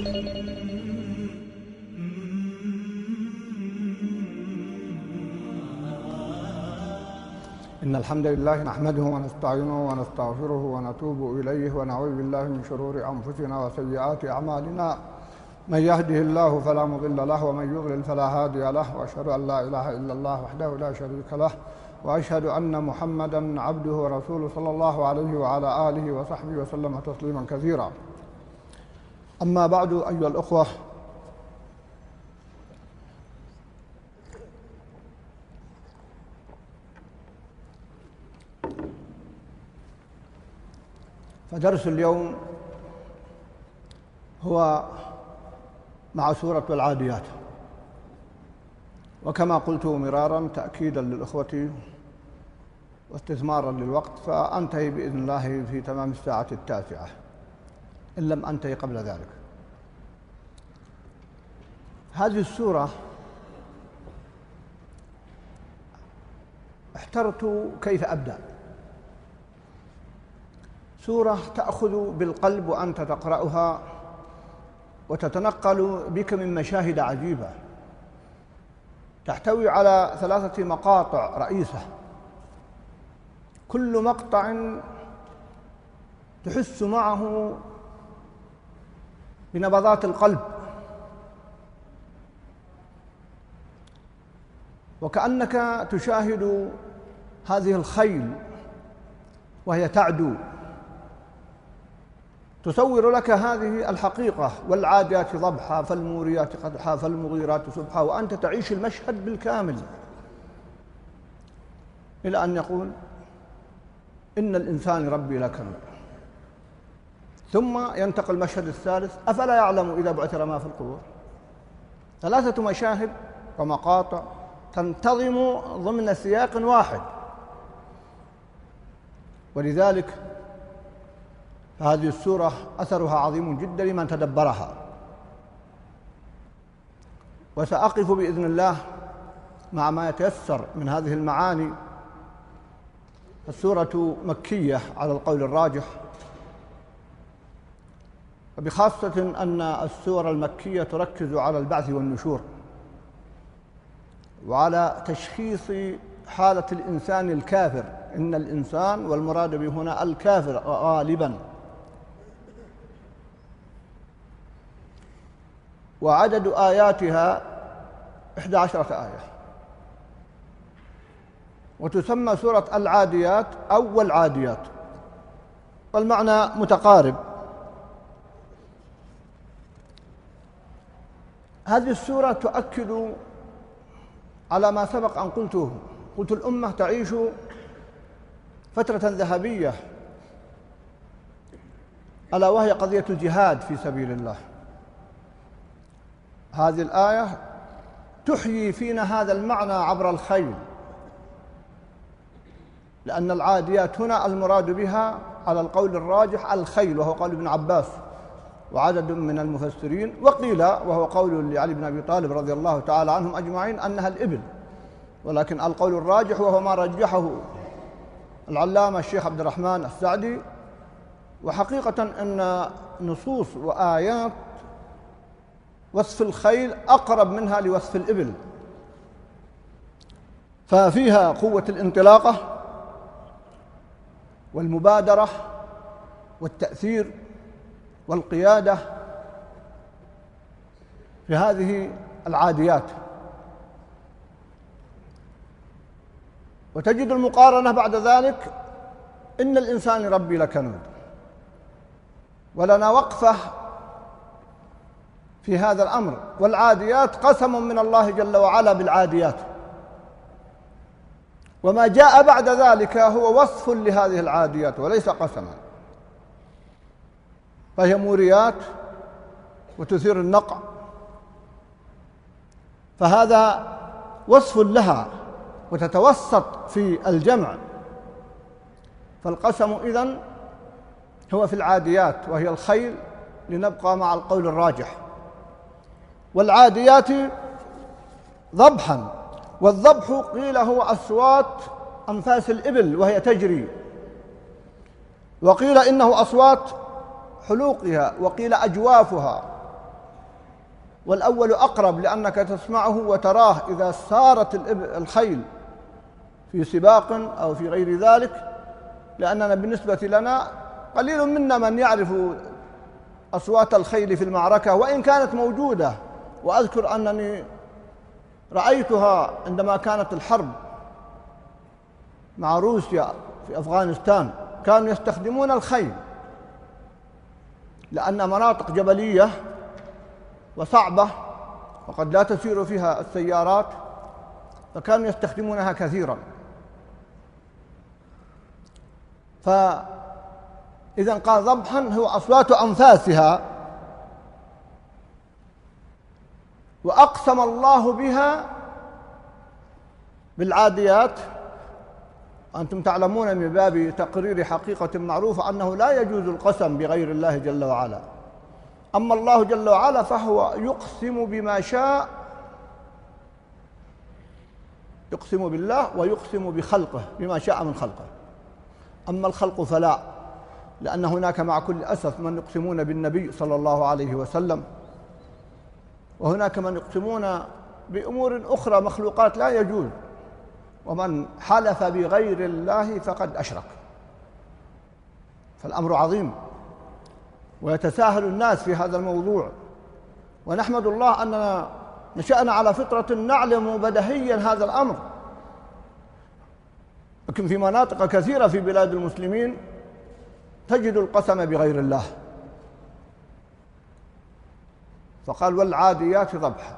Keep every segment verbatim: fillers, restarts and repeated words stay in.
إن الحمد لله نحمده ونستعينه ونستغفره ونتوب إليه ونعوذ بالله من شرور أنفسنا وسيئات أعمالنا. من يهده الله فلا مضل له ومن يضلل فلا هادي له، وأشهد أن لا إله إلا الله وحده لا شريك له، وأشهد أن محمدًا عبده ورسوله صلى الله عليه وعلى آله وصحبه وسلم تسليمًا كثيرا. أما بعد، أيها الأخوة، فدرس اليوم هو مع سورة العاديات، وكما قلت مرارا تأكيدا للإخوة واستثمارا للوقت، فأنتهي بإذن الله في تمام الساعة التاسعة إن لم أنتهي قبل ذلك. هذه السورة احترت كيف أبدأ. سورة تأخذ بالقلب وأنت تقرأها وتتنقل بك من مشاهد عجيبة، تحتوي على ثلاثة مقاطع رئيسة، كل مقطع تحس معه بنبضات القلب، وكأنك تشاهد هذه الخيل وهي تعدو، تصور لك هذه الحقيقة: والعاديات ضبحا فالموريات قدحا فالمغيرات سبحا، وأنت تعيش المشهد بالكامل، إلى أن يقول: إن الإنسان ربي لكنود. ثم ينتقل المشهد الثالث: أفلا يعلم إذا بعثر ما في القبور. ثلاثة مشاهد ومقاطع تنتظم ضمن سياق واحد، ولذلك هذه السورة أثرها عظيم جدا لمن تدبرها. وسأقف بإذن الله مع ما يتيسر من هذه المعاني. السورة مكية على القول الراجح، وبخاصة أن السورة المكية تركز على البعث والنشور وعلى تشخيص حالة الإنسان الكافر. إن الإنسان، والمراد به هنا الكافر غالبا. وعدد آياتها إحدى عشرة آية، وتسمى سورة العاديات أو العاديات، والمعنى متقارب. هذه السورة تؤكد على ما سبق أن قلته. قلت الأمة تعيش فترة ذهبية، ألا وهي قضية الجهاد في سبيل الله. هذه الآية تحيي فينا هذا المعنى عبر الخيل، لأن العاديات هنا المراد بها على القول الراجح الخيل، وهو قول ابن عباس وعدد من المفسرين، وقيل وهو قول لعلي بن أبي طالب رضي الله تعالى عنهم أجمعين أنها الإبل، ولكن القول الراجح وهو ما رجحه العلامة الشيخ عبد الرحمن السعدي. وحقيقة أن نصوص وآيات وصف الخيل أقرب منها لوصف الإبل، ففيها قوة الانطلاقة والمبادرة والتأثير والقيادة في هذه العاديات. وتجد المقارنة بعد ذلك: إن الإنسان ربي لكنود. ولنا وقفة في هذا الأمر. والعاديات قسم من الله جل وعلا بالعاديات، وما جاء بعد ذلك هو وصف لهذه العاديات وليس قسما. فهي موريات وتثير النقع، فهذا وصف لها وتتوسط في الجمع. فالقسم إذن هو في العاديات وهي الخيل، لنبقى مع القول الراجح. والعاديات ضبحا، والضبح قيل هو أصوات أنفاس الإبل وهي تجري، وقيل إنه أصوات حلوقها، وقيل أجوافها، والأول أقرب لأنك تسمعه وتراه إذا سارت الخيل في سباق أو في غير ذلك، لأننا بالنسبة لنا قليل منا من يعرف أصوات الخيل في المعركة وإن كانت موجودة. وأذكر أنني رأيتها عندما كانت الحرب مع روسيا في أفغانستان، كانوا يستخدمون الخيل لأن مناطق جبلية وصعبة وقد لا تسير فيها السيارات، فكانوا يستخدمونها كثيرا. فإذا قال ضبحا هو أصوات أنفاسها، وأقسم الله بها بالعاديات. أنتم تعلمون من باب تقرير حقيقة معروفة أنه لا يجوز القسم بغير الله جل وعلا، أما الله جل وعلا فهو يقسم بما شاء، يقسم بالله ويقسم بخلقه بما شاء من خلقه. أما الخلق فلا، لأن هناك مع كل أسف من يقسمون بالنبي صلى الله عليه وسلم، وهناك من يقسمون بأمور أخرى مخلوقات لا يجوز، ومن حلف بغير الله فقد أشرك. فالأمر عظيم ويتساهل الناس في هذا الموضوع، ونحمد الله أننا نشأنا على فطرة نعلم بديهيا هذا الأمر. لكن في مناطق كثيرة في بلاد المسلمين تجد القسم بغير الله. فقال والعاديات ضبحا.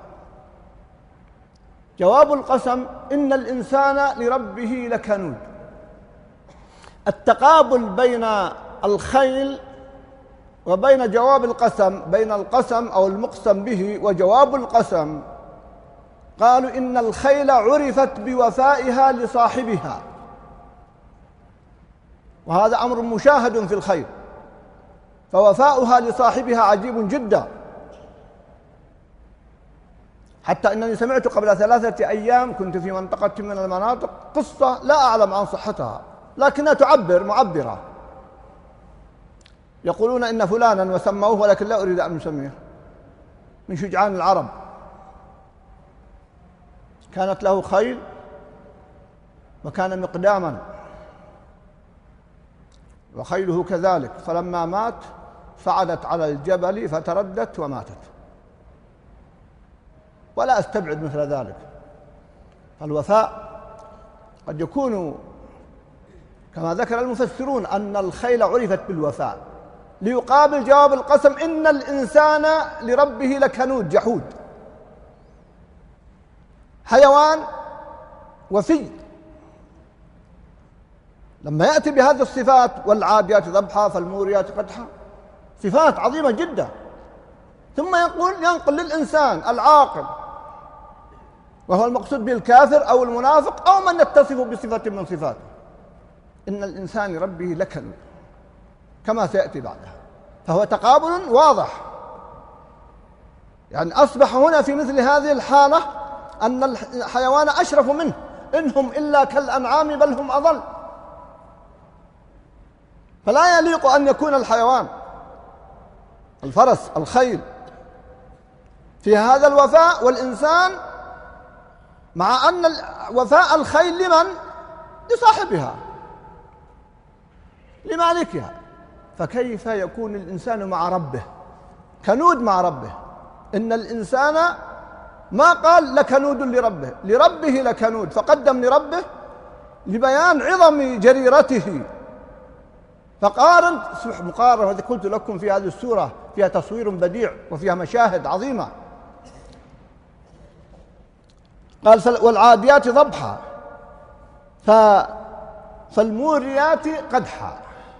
جواب القسم إن الإنسان لربه لكنود. التقابل بين الخيل وبين جواب القسم، بين القسم أو المقسم به وجواب القسم، قالوا إن الخيل عرفت بوفائها لصاحبها، وهذا أمر مشاهد في الخيل، فوفاؤها لصاحبها عجيب جدا. حتى أنني سمعت قبل ثلاثة أيام، كنت في منطقة من المناطق، قصة لا أعلم عن صحتها لكنها تعبر معبرة. يقولون إن فلانا وسموه، ولكن لا أريد أن نسميه، من شجعان العرب، كانت له خيل وكان مقداما وخيله كذلك، فلما مات صعدت على الجبل فتردت وماتت. ولا أستبعد مثل ذلك. فالوفاء قد يكون كما ذكر المفسرون أن الخيل عرفت بالوفاء، ليقابل جواب القسم إن الإنسان لربه لكنود جحود، حيوان وفي. لما يأتي بهذه الصفات والعاديات ضبحا فالموريات قدحا، صفات عظيمة جدا، ثم يقول ينقل للإنسان العاقل، وهو المقصود به الكافر أو المنافق أو من يتصف بصفة من صفاته، إن الإنسان لربه لكنود، كما سيأتي بعدها. فهو تقابل واضح، يعني أصبح هنا في مثل هذه الحالة أن الحيوان أشرف منه، إنهم إلا كالأنعام بل هم أضل. فلا يليق أن يكون الحيوان الفرس الخيل في هذا الوفاء، والإنسان مع أن وفاء الخيل لمن؟ لصاحبها لمالكها. فكيف يكون الإنسان مع ربه كنود مع ربه؟ إن الإنسان ما قال لكنود لربه، لربه لكنود، فقدم لربه لبيان عظم جريرته. فقارن مقارنة، التي قلت لكم في هذه السورة فيها تصوير بديع وفيها مشاهد عظيمة. قال والعاديات ضبحا فالموريات قدحا.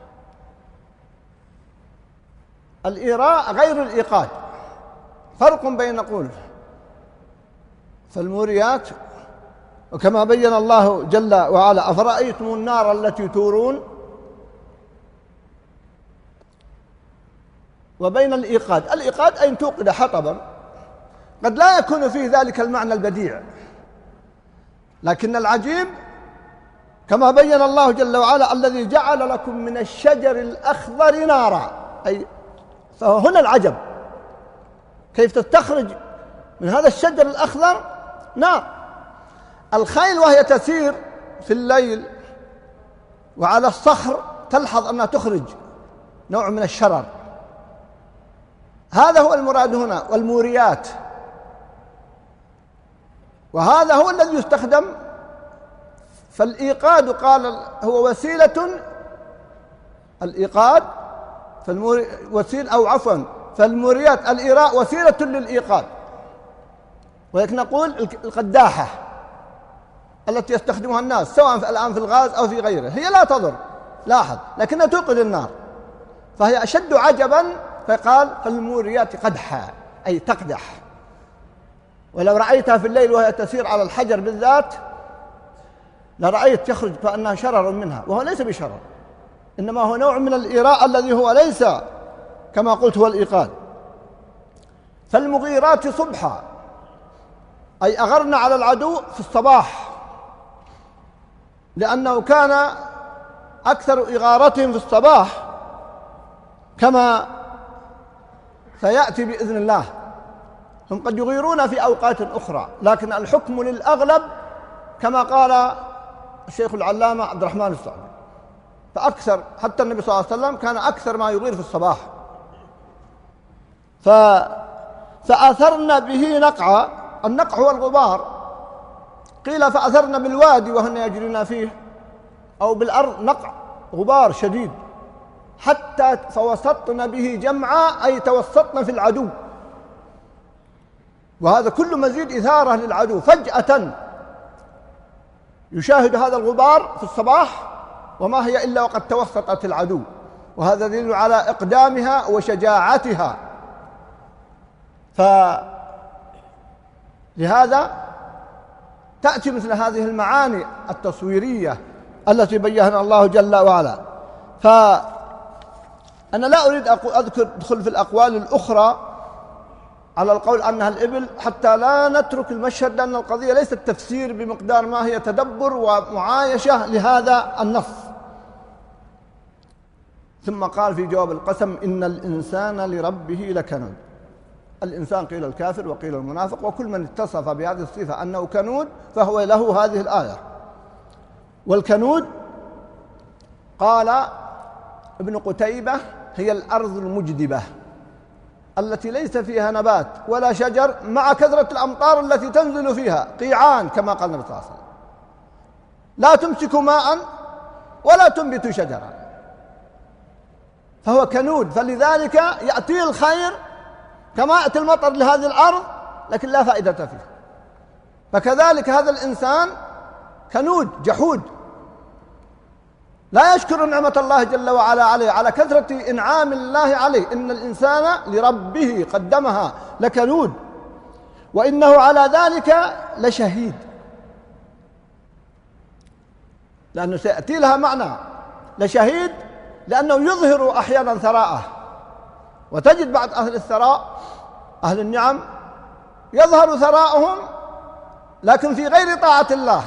الإيراء غير الإيقاد، فرق بين نقول فالموريات، وكما بين الله جل وعلا أفرأيتم النار التي تورون، وبين الإيقاد. الإيقاد أن توقد حطبا، قد لا يكون فيه ذلك المعنى البديع، لكن العجيب كما بين الله جل وعلا الذي جعل لكم من الشجر الأخضر نارا، أي فهنا العجب كيف تستخرج من هذا الشجر الأخضر نار. الخيل وهي تسير في الليل وعلى الصخر تلحظ أنها تخرج نوع من الشرر، هذا هو المراد هنا. والموريات، وهذا هو الذي يستخدم. فالإيقاد قال هو وسيلة، الإيقاد فالموري وسيلة أو عفوا فالموريات الإيراء وسيلة للإيقاد. ولكن نقول القداحة التي يستخدمها الناس سواء الآن في الغاز أو في غيره هي لا تضر، لاحظ، لكنها توقد النار، فهي أشد عجبا. فقال فالموريات قدحا أي تقدح. ولو رأيتها في الليل وهي تسير على الحجر بالذات لرأيت يخرج كأنها شرر منها، وهو ليس بشرر، إنما هو نوع من الإيراء الذي هو ليس كما قلت هو الإيقاد. فالمغيرات صبحا أي أغرن على العدو في الصباح، لأنه كان أكثر إغارتهم في الصباح كما سيأتي بإذن الله. هم قد يغيرون في أوقات أخرى، لكن الحكم للأغلب كما قال الشيخ العلامة عبد الرحمن السعدي. فأكثر حتى النبي صلى الله عليه وسلم كان أكثر ما يغير في الصباح. ف... فأثرن به نقعا، النقع هو الغبار، قيل فأثرن بالوادي وهن يجرين فيه، أو بالأرض نقع غبار شديد، حتى فوسطن به جمعا أي توسطن في العدو. وهذا كل مزيد إثارة للعدو. فجأة يشاهد هذا الغبار في الصباح وما هي إلا وقد توسطت العدو، وهذا دليل على إقدامها وشجاعتها. فلهذا تأتي مثل هذه المعاني التصويرية التي بيّنها الله جل وعلا. فأنا لا أريد أذكر أدخل في الأقوال الأخرى على القول أنها الإبل حتى لا نترك المشهد، لأن القضية ليست تفسير بمقدار ما هي تدبر ومعايشة لهذا النص. ثم قال في جواب القسم إن الإنسان لربه لكنود. الإنسان قيل الكافر وقيل المنافق، وكل من اتصف بهذه الصفة أنه كنود فهو له هذه الآية. والكنود قال ابن قتيبة هي الأرض المجدبة التي ليس فيها نبات ولا شجر مع كثرة الأمطار التي تنزل فيها، قيعان كما قال النبي صلى الله عليه وسلم، لا تمسك ماء ولا تنبت شجرا، فهو كنود. فلذلك يأتي الخير كما يأتي المطر لهذه الأرض لكن لا فائدة فيه. فكذلك هذا الإنسان كنود جحود، لا يشكر نعمة الله جل وعلا عليه على كثرة إنعام الله عليه. إن الإنسان لربه قدمها لكنود، وإنه على ذلك لشهيد، لأنه سيأتي لها معنى لشهيد، لأنه يظهر أحيانا ثراءه. وتجد بعض أهل الثراء أهل النعم يظهر ثراءهم لكن في غير طاعة الله،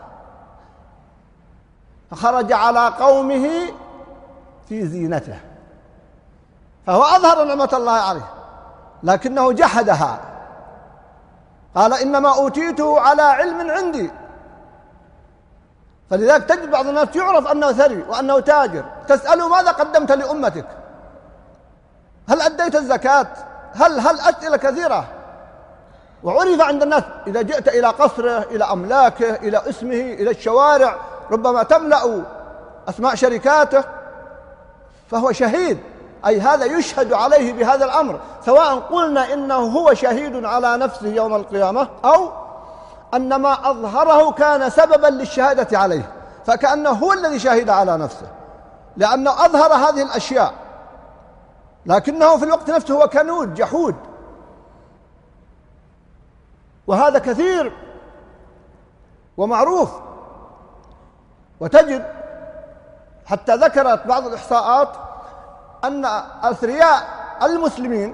فخرج على قومه في زينته، فهو أظهر نعمة الله عليه لكنه جحدها. قال إنما أوتيته على علم عندي. فلذلك تجد بعض الناس يعرف أنه ثري وأنه تاجر، تسأله ماذا قدمت لأمتك؟ هل أديت الزكاة؟ هل هل أسئلة كثيرة. وعرف عند الناس إذا جئت إلى قصره، إلى أملاكه، إلى اسمه، إلى الشوارع، ربما تملأ أسماء شركاته، فهو شهيد، أي هذا يشهد عليه بهذا الأمر، سواء قلنا إنه هو شهيد على نفسه يوم القيامة أو أن ما أظهره كان سببا للشهادة عليه، فكأنه هو الذي شهد على نفسه لأنه أظهر هذه الأشياء، لكنه في الوقت نفسه هو كنود جحود. وهذا كثير ومعروف. وتجد حتى ذكرت بعض الإحصاءات أن أثرياء المسلمين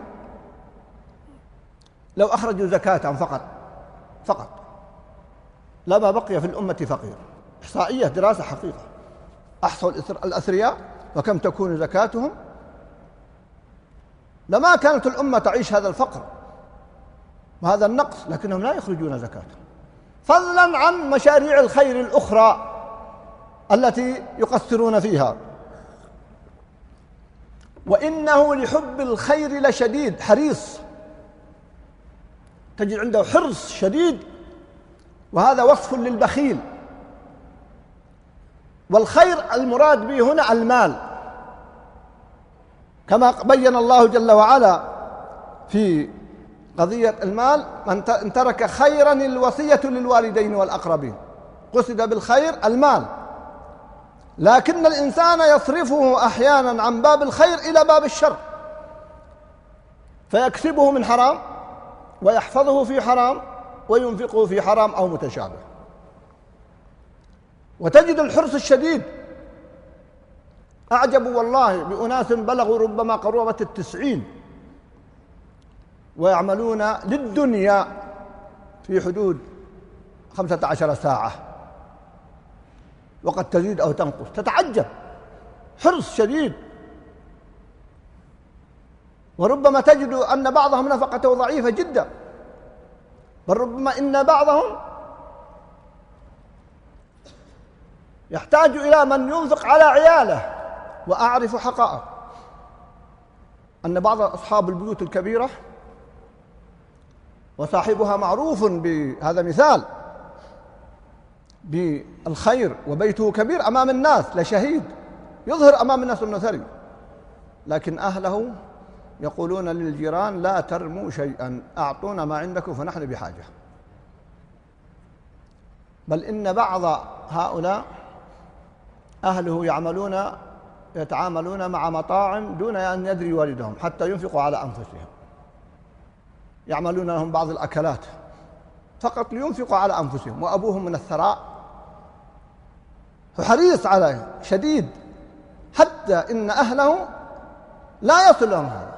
لو أخرجوا زكاة فقط فقط لما بقي في الأمة فقير. إحصائية دراسة حقيقة، أحصوا الأثرياء وكم تكون زكاتهم، لما كانت الأمة تعيش هذا الفقر وهذا النقص، لكنهم لا يخرجون زكاة، فضلا عن مشاريع الخير الأخرى التي يقصرون فيها. وإنه لحب الخير لشديد، حريص، تجد عنده حرص شديد، وهذا وصف للبخيل. والخير المراد به هنا المال، كما بين الله جل وعلا في قضية المال: من ترك خيرا الوصية للوالدين والأقربين. قصد بالخير المال، لكن الإنسان يصرفه أحيانا عن باب الخير إلى باب الشر، فيكسبه من حرام ويحفظه في حرام وينفقه في حرام أو متشابه. وتجد الحرص الشديد. أعجب والله بأناس بلغوا ربما قرابة التسعين ويعملون للدنيا في حدود خمسة عشر ساعة، وقد تزيد أو تنقص، تتعجب، حرص شديد. وربما تجد أن بعضهم نفقته ضعيفة جدا، بل ربما إن بعضهم يحتاج إلى من ينفق على عياله. وأعرف حقائق أن بعض أصحاب البيوت الكبيرة، وصاحبها معروف بهذا مثال بالخير وبيته كبير أمام الناس، لشهيد يظهر أمام الناس أنه ثري، لكن أهله يقولون للجيران: لا ترموا شيئا، أعطونا ما عندكم فنحن بحاجة. بل إن بعض هؤلاء أهله يعملون يتعاملون مع مطاعم دون أن يدري والدهم حتى ينفقوا على أنفسهم، يعملون لهم بعض الأكلات فقط لينفقوا على أنفسهم، وأبوهم من الثراء، فحريص عليه شديد، حتى إن أهله لا يصل لهم هذا.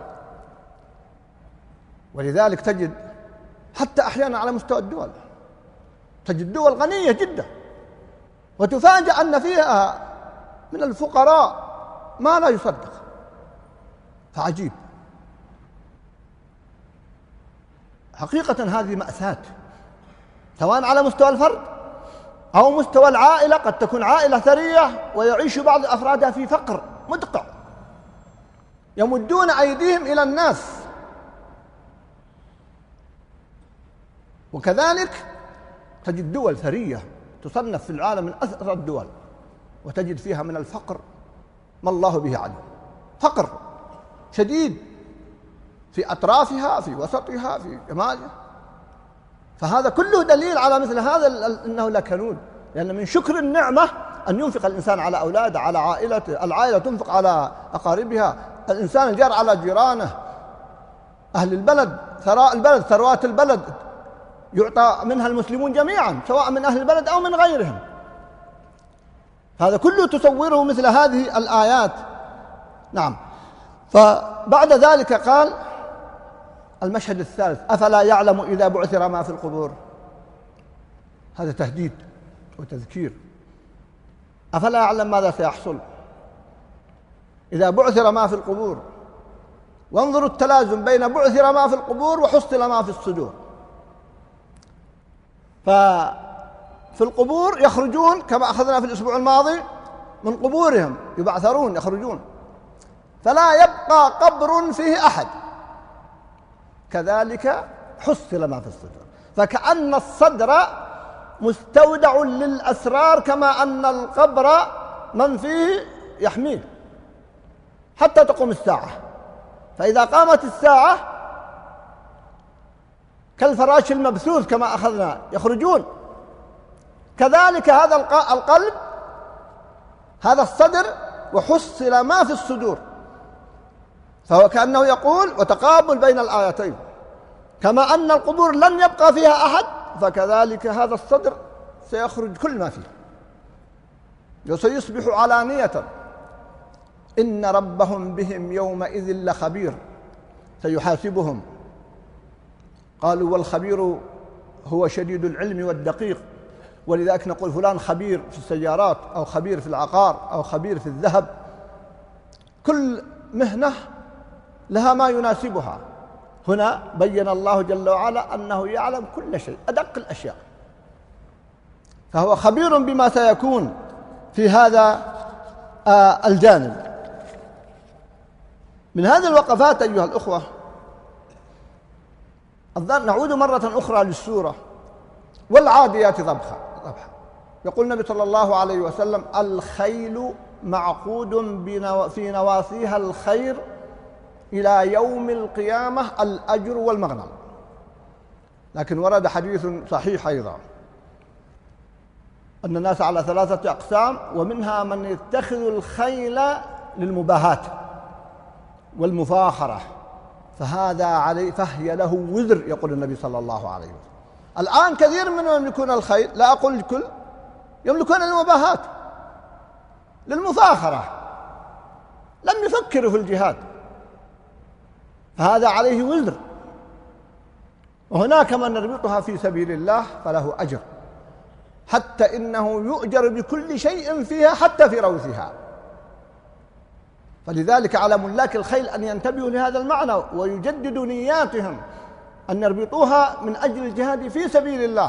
ولذلك تجد حتى أحيانا على مستوى الدول، تجد دول غنية جدا وتفاجأ أن فيها من الفقراء ما لا يصدق، فعجيب. حقيقة هذه مأساة، سواء على مستوى الفرد أو مستوى العائلة. قد تكون عائلة ثرية ويعيش بعض أفرادها في فقر مدقع، يمدون أيديهم إلى الناس. وكذلك تجد دول ثرية تصنف في العالم من أثرى الدول، وتجد فيها من الفقر ما الله به عليم، فقر شديد في أطرافها، في وسطها، في جمالها. فهذا كله دليل على مثل هذا أنه لكنود، لأن من شكر النعمة أن ينفق الإنسان على أولاده، على عائلته، العائلة تنفق على أقاربها، الإنسان الجار على جيرانه، أهل البلد، ثراء البلد، ثروات البلد يعطى منها المسلمون جميعا، سواء من أهل البلد أو من غيرهم. هذا كله تصوره مثل هذه الآيات. نعم. فبعد ذلك قال المشهد الثالث: أفلا يعلم إذا بعثر ما في القبور. هذا تهديد وتذكير. أفلا يعلم ماذا سيحصل إذا بعثر ما في القبور. وانظروا التلازم بين بعثر ما في القبور وحصل ما في الصدور. ففي القبور يخرجون كما أخذنا في الأسبوع الماضي من قبورهم، يبعثرون يخرجون، فلا يبقى قبر فيه أحد. كذلك حصل ما في الصدر، فكأن الصدر مستودع للأسرار، كما أن القبر من فيه يحميه حتى تقوم الساعة. فإذا قامت الساعة كالفراش المبثوث كما أخذنا يخرجون. كذلك هذا القلب، هذا الصدر، وحصل ما في الصدور. فهو كأنه يقول وتقابل بين الآيتين، كما أن القبور لن يبقى فيها أحد، فكذلك هذا الصدر سيخرج كل ما فيه وسيصبح علانية. إن ربهم بهم يومئذ لخبير سيحاسبهم. قالوا والخبير هو شديد العلم والدقيق، ولذلك نقول فلان خبير في السيارات، أو خبير في العقار، أو خبير في الذهب. كل مهنة لها ما يناسبها. هنا بين الله جل وعلا أنه يعلم كل شيء، أدق الأشياء، فهو خبير بما سيكون في هذا الجانب. من هذه الوقفات أيها الأخوة نعود مرة أخرى للسورة والعاديات ضبحا. يقول النبي صلى الله عليه وسلم: الخيل معقود في نواصيها الخير إلى يوم القيامة الأجر والمغنم. لكن ورد حديث صحيح أيضا أن الناس على ثلاثة أقسام، ومنها من يتخذ الخيل للمباهاة والمفاخرة، فهذا عليه فهي له وزر، يقول النبي صلى الله عليه وسلم. الآن كثير منهم يملكون الخيل، لا أقول الكل، يملكون المباهاة للمفاخرة، لم يفكروا في الجهاد، فهذا عليه وزر. وهناك من يربطها في سبيل الله فله أجر، حتى إنه يؤجر بكل شيء فيها حتى في روثها. فلذلك على ملاك الخيل أن ينتبهوا لهذا المعنى ويجددوا نياتهم أن يربطوها من أجل الجهاد في سبيل الله.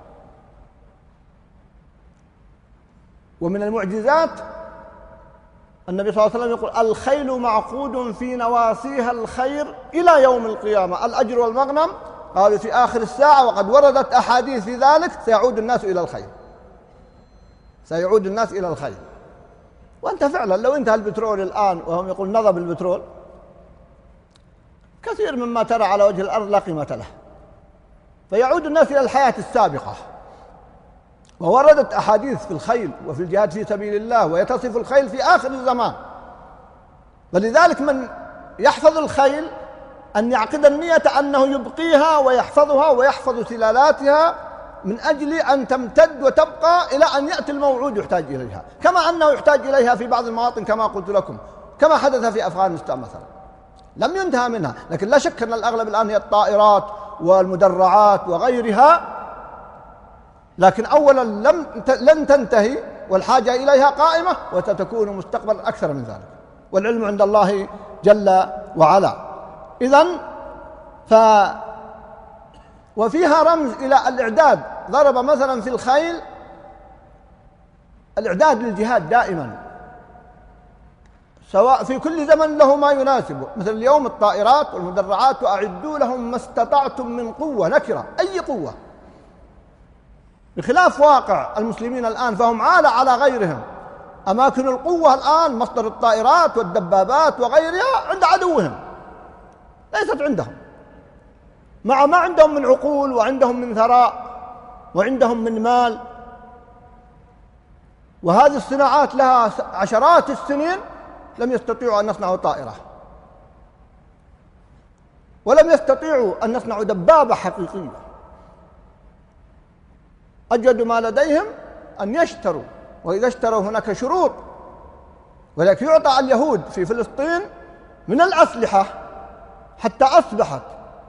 ومن المعجزات النبي صلى الله عليه وسلم يقول: الخيل معقود في نواصيها الخير إلى يوم القيامة الأجر والمغنم. قالوا في آخر الساعة، وقد وردت أحاديث في ذلك، سيعود الناس إلى الخير، سيعود الناس إلى الخير. وأنت فعلا لو انتهى البترول الآن، وهم يقول نضب البترول، كثير مما ترى على وجه الأرض لا قيمة له، فيعود الناس إلى الحياة السابقة. ووردت أحاديث في الخيل وفي الجهاد في سبيل الله، ويتصف الخيل في آخر الزمان. ولذلك من يحفظ الخيل أن يعقد النية أنه يبقيها ويحفظها ويحفظ سلالاتها من أجل أن تمتد وتبقى إلى أن يأتي الموعود يحتاج إليها، كما أنه يحتاج إليها في بعض المواطن كما قلت لكم، كما حدث في أفغانستان مثلا، لم ينتهى منها. لكن لا شك أن الأغلب الآن هي الطائرات والمدرعات وغيرها، لكن أولا لم لن تنتهي والحاجة إليها قائمة، وستكون مستقبلا أكثر من ذلك، والعلم عند الله جل وعلا. إذن ف وفيها رمز إلى الإعداد. ضرب مثلا في الخيل الإعداد للجهاد دائما، سواء في كل زمن له ما يناسبه. مثل اليوم الطائرات والمدرعات: وأعدوا لهم ما استطعتم من قوة، نكرة، أي قوة، بخلاف واقع المسلمين الآن، فهم عالة على غيرهم. أماكن القوة الآن مصدر الطائرات والدبابات وغيرها عند عدوهم، ليست عندهم، مع ما عندهم من عقول وعندهم من ثراء وعندهم من مال. وهذه الصناعات لها عشرات السنين لم يستطيعوا أن يصنعوا طائرة، ولم يستطيعوا أن يصنعوا دبابة حقيقية. أجدوا ما لديهم أن يشتروا، وإذا اشتروا هناك شروط. ولكن يعطى اليهود في فلسطين من الأسلحة حتى أصبحت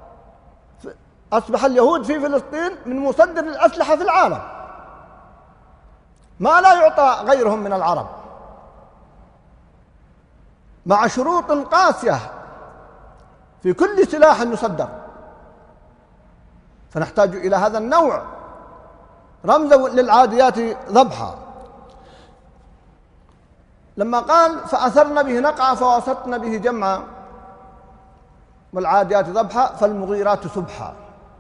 أصبح اليهود في فلسطين من مصدر الأسلحة في العالم، ما لا يعطى غيرهم من العرب، مع شروط قاسية في كل سلاح يصدر. فنحتاج إلى هذا النوع رمزا للعاديات ضبحا. لما قال: فأثرن به نقعا فوسطن به جمعا، والعاديات ضبحا فالمغيرات سبحا.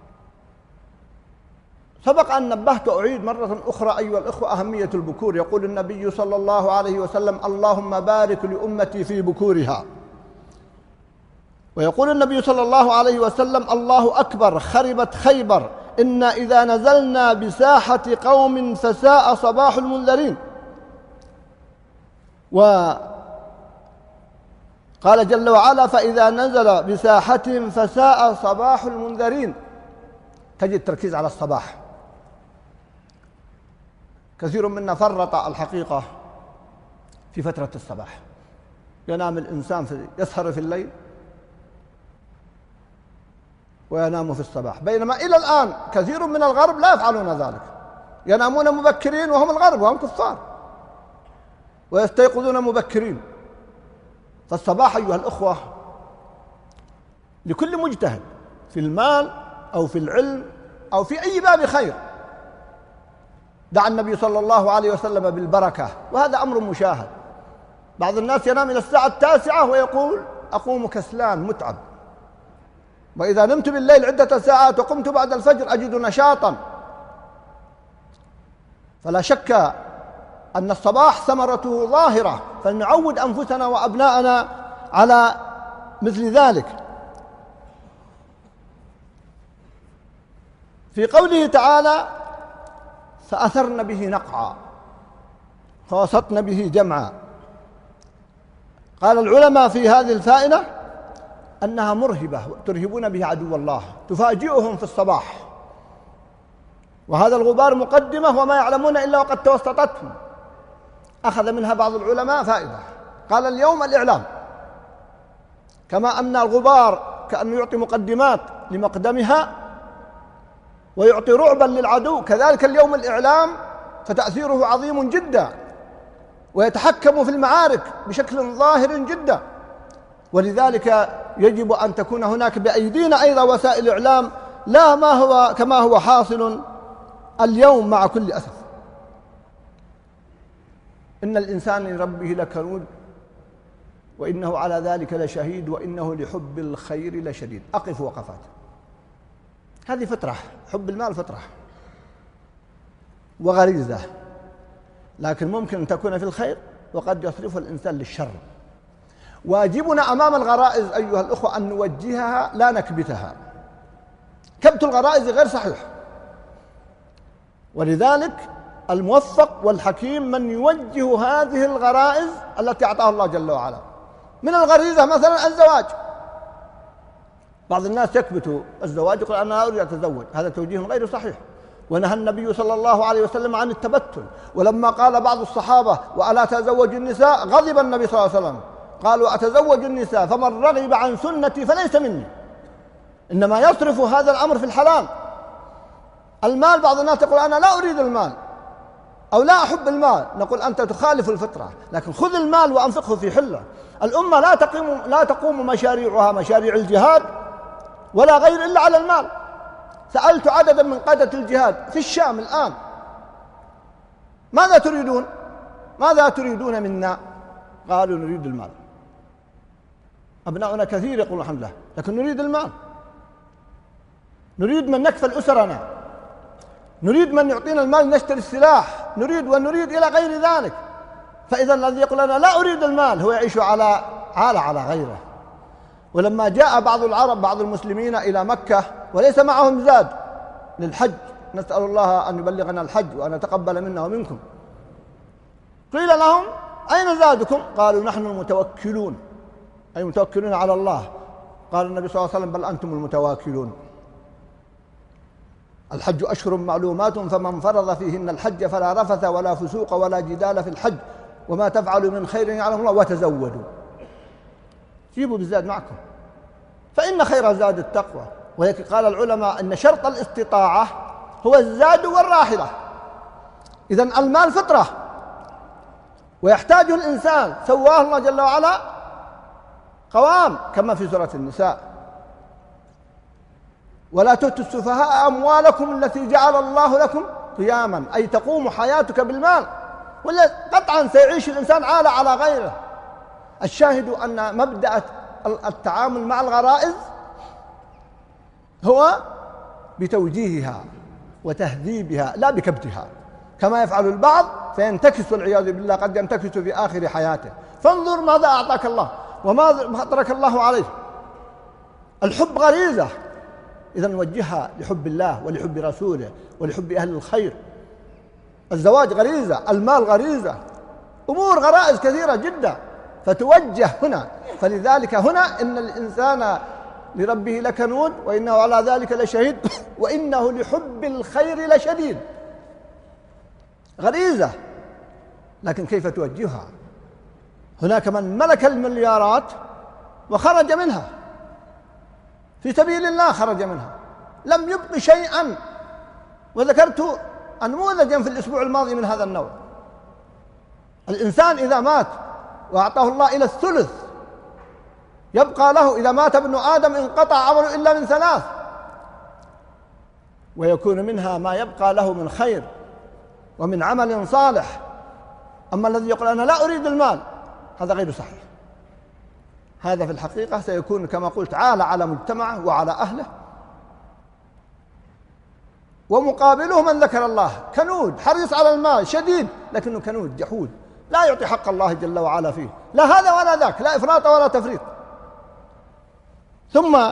سبق أن نبهت وأعيد مرة أخرى أيها الأخوة أهمية البكور. يقول النبي صلى الله عليه وسلم: اللهم بارك لأمتي في بكورها. ويقول النبي صلى الله عليه وسلم: الله أكبر، خربت خيبر، إنا إذا نزلنا بساحة قوم فساء صباح المنذرين. وقال جل وعلا: فإذا نزل بساحتهم فساء صباح المنذرين. تجد تركيز على الصباح. كثير منا فرط الحقيقة في فترة الصباح، ينام الإنسان في يسهر في الليل وينام في الصباح، بينما إلى الآن كثير من الغرب لا يفعلون ذلك، ينامون مبكرين وهم الغرب وهم كفار، ويستيقظون مبكرين. فالصباح أيها الأخوة لكل مجتهد في المال أو في العلم أو في أي باب خير دعا النبي صلى الله عليه وسلم بالبركة، وهذا أمر مشاهد. بعض الناس ينام إلى الساعة التاسعة ويقول أقوم كسلان متعب، وإذا نمت بالليل عدة ساعات وقمت بعد الفجر أجد نشاطا. فلا شك أن الصباح ثمرته ظاهرة، فلنعود أنفسنا وأبناءنا على مثل ذلك. في قوله تعالى فأثرن به نقعا فوسطن به جمعا، قال العلماء في هذه الفائدة أنها مرهبة، ترهبون به عدو الله، تفاجئهم في الصباح، وهذا الغبار مقدمة وما يعلمون إلا وقد توسطتهم. أخذ منها بعض العلماء فائدة، قال اليوم الإعلام، كما أن الغبار كأنه يعطي مقدمات لمقدمها ويعطي رعبا للعدو، كذلك اليوم الإعلام فتأثيره عظيم جدا ويتحكم في المعارك بشكل ظاهر جدا. ولذلك يجب أن تكون هناك بأيدينا أيضا وسائل إعلام، لا ما هو كما هو حاصل اليوم مع كل أسف. إن الإنسان لربه لكنود وإنه على ذلك لشهيد وإنه لحب الخير لشديد. أقف وقفات، هذه فطرة، حب المال فطرة وغريزة، لكن ممكن أن تكون في الخير وقد يصرفها الإنسان للشر. واجبنا أمام الغرائز أيها الأخوة أن نوجهها لا نكبتها. كبت الغرائز غير صحيح، ولذلك الموفق والحكيم من يوجه هذه الغرائز التي أعطاها الله جل وعلا. من الغريزة مثلا الزواج، بعض الناس يكبت الزواج يقول أنا أريد أتزوج، هذا توجيه غير صحيح، ونهى النبي صلى الله عليه وسلم عن التبتل. ولما قال بعض الصحابة وألا تزوج النساء غضب النبي صلى الله عليه وسلم، قالوا أتزوج النساء فمن رغب عن سنتي فليس مني. إنما يصرف هذا الأمر في الحلال. المال، بعض الناس يقول أنا لا أريد المال أو لا أحب المال، نقول أنت تخالف الفطرة، لكن خذ المال وأنفقه في حلة. الأمة لا تقوم لا تقوم مشاريعها مشاريع الجهاد ولا غير إلا على المال. سألت عددا من قادة الجهاد في الشام الآن ماذا تريدون؟ ماذا تريدون منا؟ قالوا نريد المال. أبناؤنا كثير يقولون الحمد لله، لكن نريد المال، نريد من نكفل أسرنا، نريد من يعطينا المال نشتري السلاح، نريد ونريد إلى غير ذلك. فإذا الذي يقول أنا لا أريد المال هو يعيش على عالة على غيره. ولما جاء بعض العرب بعض المسلمين إلى مكة وليس معهم زاد للحج، نسأل الله أن يبلغنا الحج وأن يتقبل منا ومنكم، قيل لهم أين زادكم؟ قالوا نحن المتوكلون، أي متوكلون على الله. قال النبي صلى الله عليه وسلم بل أنتم المتواكلون. الحج أشهر معلومات فمن فرض فيهن الحج فلا رفث ولا فسوق ولا جدال في الحج وما تفعلوا من خير يعلم الله وتزودوا، جيبوا بالزاد معكم فإن خير زاد التقوى. ولكن قال العلماء أن شرط الاستطاعة هو الزاد والراحلة. إذن المال فطرة ويحتاجه الإنسان، سواه الله جل وعلا قوام كما في سورة النساء ولا تؤتوا السفهاء أموالكم التي جعل الله لكم قياما، أي تقوم حياتك بالمال، ولا قطعا سيعيش الإنسان عالة على غيره. الشاهد أن مبدأ التعامل مع الغرائز هو بتوجيهها وتهذيبها لا بكبتها، كما يفعل البعض فينتكس والعياذ بالله، قد ينتكس في آخر حياته. فانظر ماذا أعطاك الله وما ترك الله عليه. الحب غريزة، إذا نوجهها لحب الله ولحب رسوله ولحب أهل الخير. الزواج غريزة، المال غريزة، أمور غرائز كثيرة جدا فتوجه هنا. فلذلك هنا إن الإنسان لربه لكنود وإنه على ذلك لشهيد وإنه لحب الخير لشديد. غريزة، لكن كيف توجهها؟ هناك من ملك المليارات وخرج منها في سبيل الله، خرج منها لم يبق شيئا. وذكرت نموذجا في الأسبوع الماضي من هذا النوع. الإنسان إذا مات وأعطاه الله إلى الثلث يبقى له، إذا مات ابن آدم انقطع عمله إلا من ثلاث: ويكون منها ما يبقى له من خير ومن عمل صالح. أما الذي يقول أنا لا أريد المال، هذا غير صحيح. هذا في الحقيقة سيكون كما قلت عالة على مجتمعه وعلى أهله، ومقابله من ذكر الله كنود حريص على المال شديد، لكنه كنود جحود لا يعطي حق الله جل وعلا فيه، لا هذا ولا ذاك، لا إفراط ولا تفريط. ثم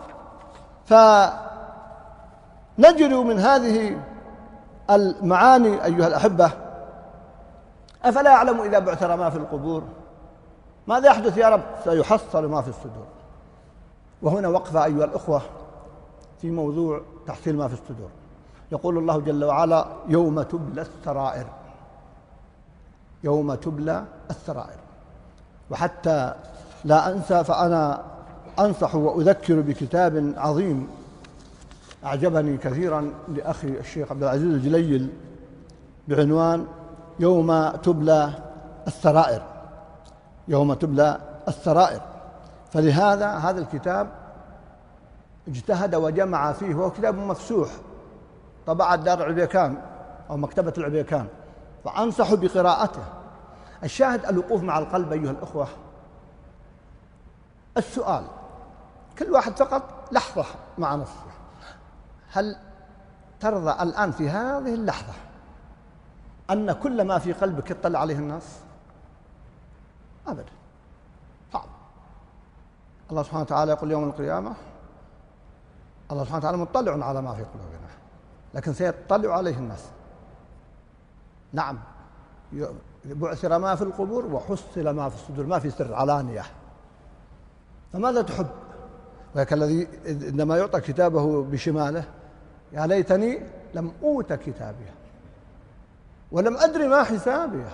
فنجد من هذه المعاني أيها الأحبة: أفلا يعلم إذا بعثر ما في القبور ماذا يحدث يا رب؟ سيحصل ما في الصدور. وهنا وقفة أيها الأخوة في موضوع تحصيل ما في الصدور. يقول الله جل وعلا: يوم تبلى السرائر، يوم تبلى السرائر. وحتى لا أنسى فأنا أنصح وأذكر بكتاب عظيم أعجبني كثيرا لأخي الشيخ عبد العزيز الجليل بعنوان يوم تبلى السرائر، يوم تبلى السرائر. فلهذا هذا الكتاب اجتهد وجمع فيه، وهو كتاب مفسوح طبعت دار العبيكان أو مكتبة العبيكان، فأنصح بقراءته. الشاهد الوقوف مع القلب أيها الأخوة. السؤال كل واحد فقط لحظة مع نفسه: هل ترضى الآن في هذه اللحظة أن كل ما في قلبك يطلع عليه الناس؟ أبدا، صعب. الله سبحانه وتعالى يقول يوم القيامة: الله سبحانه وتعالى مطلع على ما في قلوبنا، لكن سيطلع عليه الناس. نعم، بعثر ما في القبور وحصل ما في الصدور، ما في سر علانية. فماذا تحب؟ وهيك الذي عندما يعطى كتابه بشماله: يا ليتني لم أوت كتابيه ولم أدري ما حسابيه.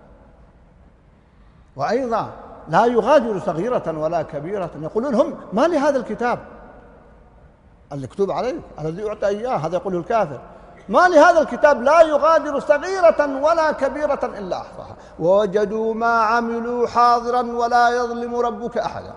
وأيضا لا يغادر صغيرة ولا كبيرة. يقولون هم: ما لهذا الكتاب المكتوب عليه الذي يعطى إياه، هذا يقوله الكافر: ما لهذا الكتاب لا يغادر صغيرة ولا كبيرة إلا أحصاها ووجدوا ما عملوا حاضرا ولا يظلم ربك أحدا.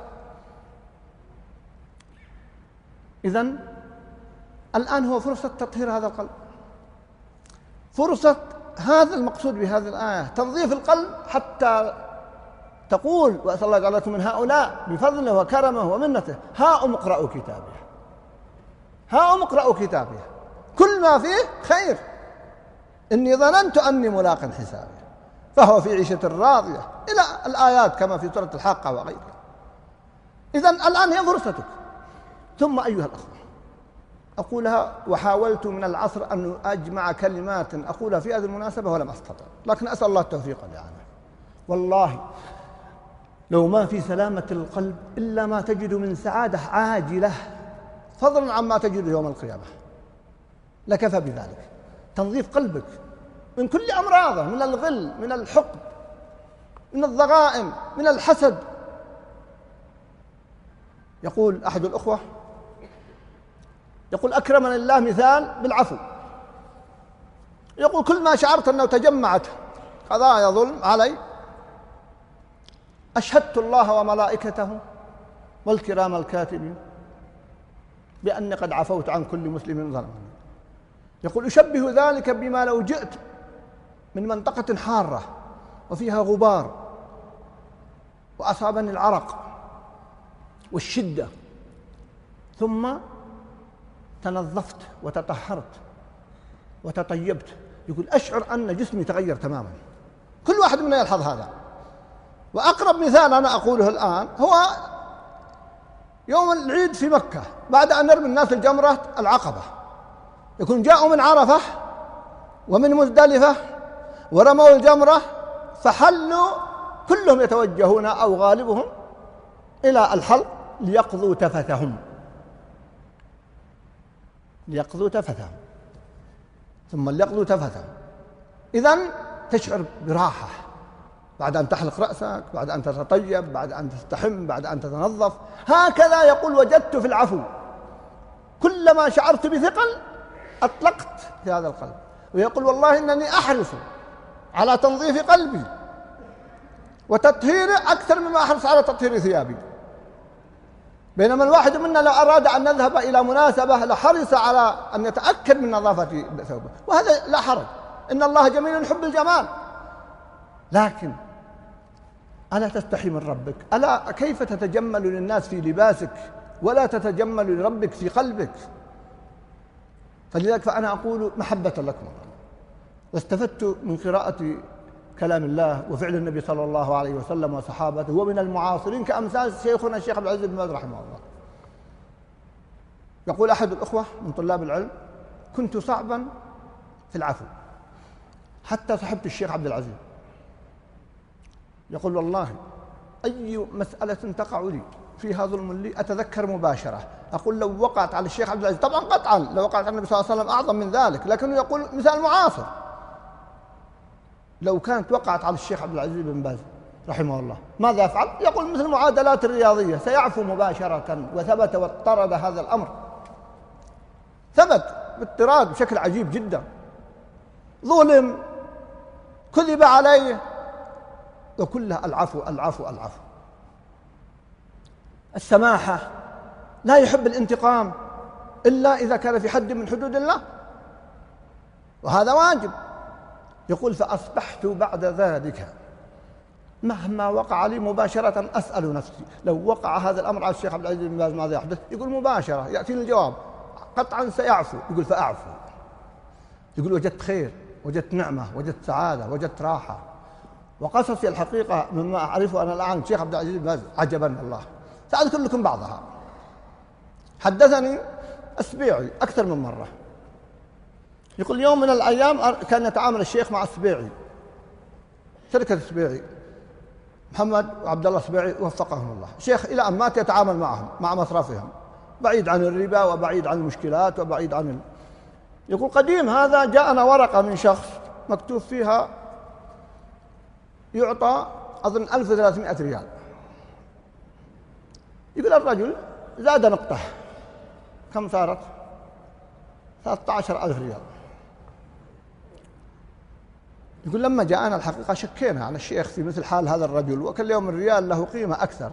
إذن الآن هو فرصة تطهير هذا القلب، فرصة هذا المقصود بهذه الآية، تنظيف القلب حتى تقول: وأسأل الله جعلكم من هؤلاء بفضله وكرمه ومنته، هاؤم اقرأوا كتابي، هاؤم اقرأوا كتابي، كل ما فيه خير، إني ظننت أني ملاق حسابي فهو في عيشة راضية، إلى الآيات كما في سورة الحاقة وغيرها. إذن الآن هي فرصتك. ثم أيها الأخوة، أقولها وحاولت من العصر أن أجمع كلمات أقولها في هذه المناسبة ولم أستطع، لكن أسأل الله التوفيق يعني. والله لو ما في سلامة القلب إلا ما تجد من سعادة عاجلة فضلا عما تجد يوم القيامة لكفى بذلك. تنظيف قلبك من كل أمراضه، من الغل، من الحقد، من الضغائن، من الحسد. يقول أحد الأخوة، يقول: أكرمني الله مثال بالعفو. يقول: كل ما شعرت أنه تجمعت قضايا ظلم علي أشهدت الله وملائكته والكرام الكاتبين بأني قد عفوت عن كل مسلم ظلمني. يقول: أشبه ذلك بما لو جئت من منطقة حارة وفيها غبار وأصابني العرق والشدة، ثم تنظفت وتطهرت وتطيبت، يقول: أشعر أن جسمي تغير تماما. كل واحد منا يلحظ هذا. وأقرب مثال أنا أقوله الآن هو يوم العيد في مكة، بعد أن نرمي الناس الجمرة العقبة، يكون جاءوا من عرفة ومن مزدلفة ورموا الجمرة، فحلوا كلهم يتوجهون أو غالبهم إلى الحلق ليقضوا تفثهم، ليقضوا تفثهم ثم ليقضوا تفثهم. إذن تشعر براحة بعد أن تحلق رأسك، بعد أن تتطيب، بعد أن تستحم، بعد أن تتنظف. هكذا يقول: وجدت في العفو كلما شعرت بثقل أطلقت في هذا القلب. ويقول: والله إنني أحرص على تنظيف قلبي وتطهيره أكثر مما أحرص على تطهير ثيابي. بينما الواحد منا لو أراد أن نذهب إلى مناسبة لحرص على أن يتأكد من نظافة ثوبه، وهذا لا حرج، إن الله جميل يحب الجمال. لكن ألا تستحي من ربك؟ ألا كيف تتجمل للناس في لباسك ولا تتجمل لربك في قلبك؟ فلذلك فأنا أقول محبة لكم، واستفدت من قراءة كلام الله وفعل النبي صلى الله عليه وسلم وصحابته ومن المعاصرين كأمثال شيخنا الشيخ عبد العزيز بن باز رحمه الله. يقول أحد الأخوة من طلاب العلم: كنت صعبا في العفو حتى صحبت الشيخ عبد العزيز. يقول: والله أي مسألة تقع لي فيها ظلم لي أتذكر مباشرة، أقول لو وقعت على الشيخ عبد العزيز، طبعا قطعا لو وقعت على النبي صلى الله عليه وسلم أعظم من ذلك، لكنه يقول مثال معاصر، لو كانت وقعت على الشيخ عبد العزيز بن باز رحمه الله ماذا أفعل؟ يقول مثل المعادلات الرياضية، سيعفو مباشرة. وثبت واضطرد هذا الأمر، ثبت باضطراد بشكل عجيب جدا. ظلم، كذب عليه، وكلها العفو العفو العفو. السماحة، لا يحب الانتقام إلا إذا كان في حد من حدود الله، وهذا واجب. يقول: فأصبحت بعد ذلك مهما وقع لي مباشرة أسأل نفسي لو وقع هذا الأمر على الشيخ عبد العزيز بن باز ماذا يحدث؟ يقول مباشرة يأتيني الجواب قطعا سيعفو. يقول: فأعفو. يقول: وجدت خير، وجدت نعمة، وجدت سعادة، وجدت راحة. وقصصي الحقيقة مما أعرفه أنا الآن الشيخ عبد العزيز بن باز عجبا الله، سأذكر لكم بعضها. حدثني السبيعي أكثر من مرة، يقول: يوم من الأيام كان يتعامل الشيخ مع السبيعي، شركة السبيعي محمد وعبد الله السبيعي وفقهم الله. الشيخ إلى أن مات يتعامل معهم مع مصرفهم، بعيد عن الربا وبعيد عن المشكلات وبعيد عن ال... يقول: قديم هذا جاءنا ورقة من شخص مكتوب فيها يعطى أظن ألف وثلاثمائة ريال. يقول الرجل زاد نقطة، كم صارت؟ ثلاثة عشر ألف ريال. يقول: لما جاءنا الحقيقة شكينا على الشيخ في مثل حال هذا الرجل، وكل يوم الريال له قيمة أكثر،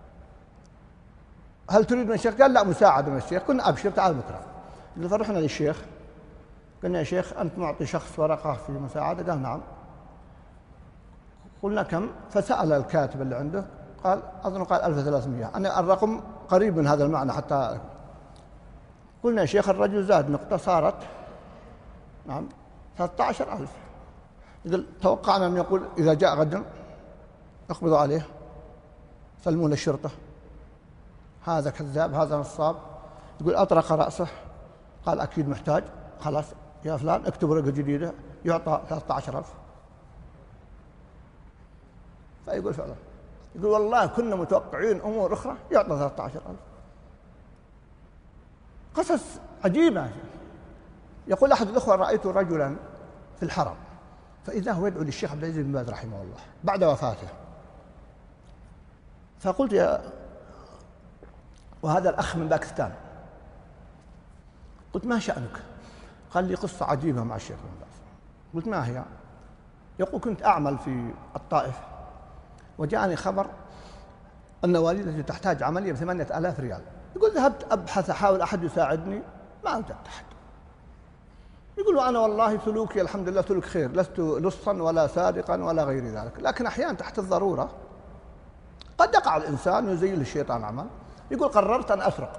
هل تريد من الشيخ؟ قال: لا، مساعدة من الشيخ. قلنا: أبشر تعال بكرة. يقول: فرحنا للشيخ، قلنا: يا شيخ أنت معطي شخص ورقة في مساعدة؟ قال: نعم. قلنا: كم؟ فسأل الكاتب اللي عنده، قال أظن قال ألف وثلاثمائة. أنا الرقم قريب من هذا المعنى حتى. قلنا: يا شيخ الرجل زاد نقطة، صارت نعم ثلاثة عشر ألف. يقول: توقعنا أن يقول إذا جاء غدا اقبضوا عليه سلموا للشرطة، هذا كذاب، هذا نصاب. يقول: أطرق رأسه، قال: أكيد محتاج، خلاص يا فلان اكتب ورقة جديدة يعطى ثلاثة عشر ألف. فيقول فعلا، يقول: والله كنا متوقعين أمور أخرى يعطى ثلاثة عشر ألف. قصص عجيبة. يقول أحد الأخوة: رأيت رجلا في الحرم فإذا هو يدعو للشيخ عبد العزيز بن باز رحمه الله بعد وفاته، فقلت: يا وهذا الأخ من باكستان، قلت: ما شأنك؟ قال لي قصة عجيبة مع الشيخ بن باز. قلت: ما هي؟ يقول: كنت أعمل في الطائف وجاءني خبر أن والدتي تحتاج عملية بثمانية آلاف ريال. يقول: ذهبت أبحث أحاول أحد يساعدني، ما وجدت أحد. يقول: وأنا والله سلوكي الحمد لله سلوك خير، لست لصا ولا سارقا ولا غير ذلك، لكن أحيانا تحت الضرورة قد يقع الإنسان ويزين الشيطان عمل. يقول: قررت أن أسرق.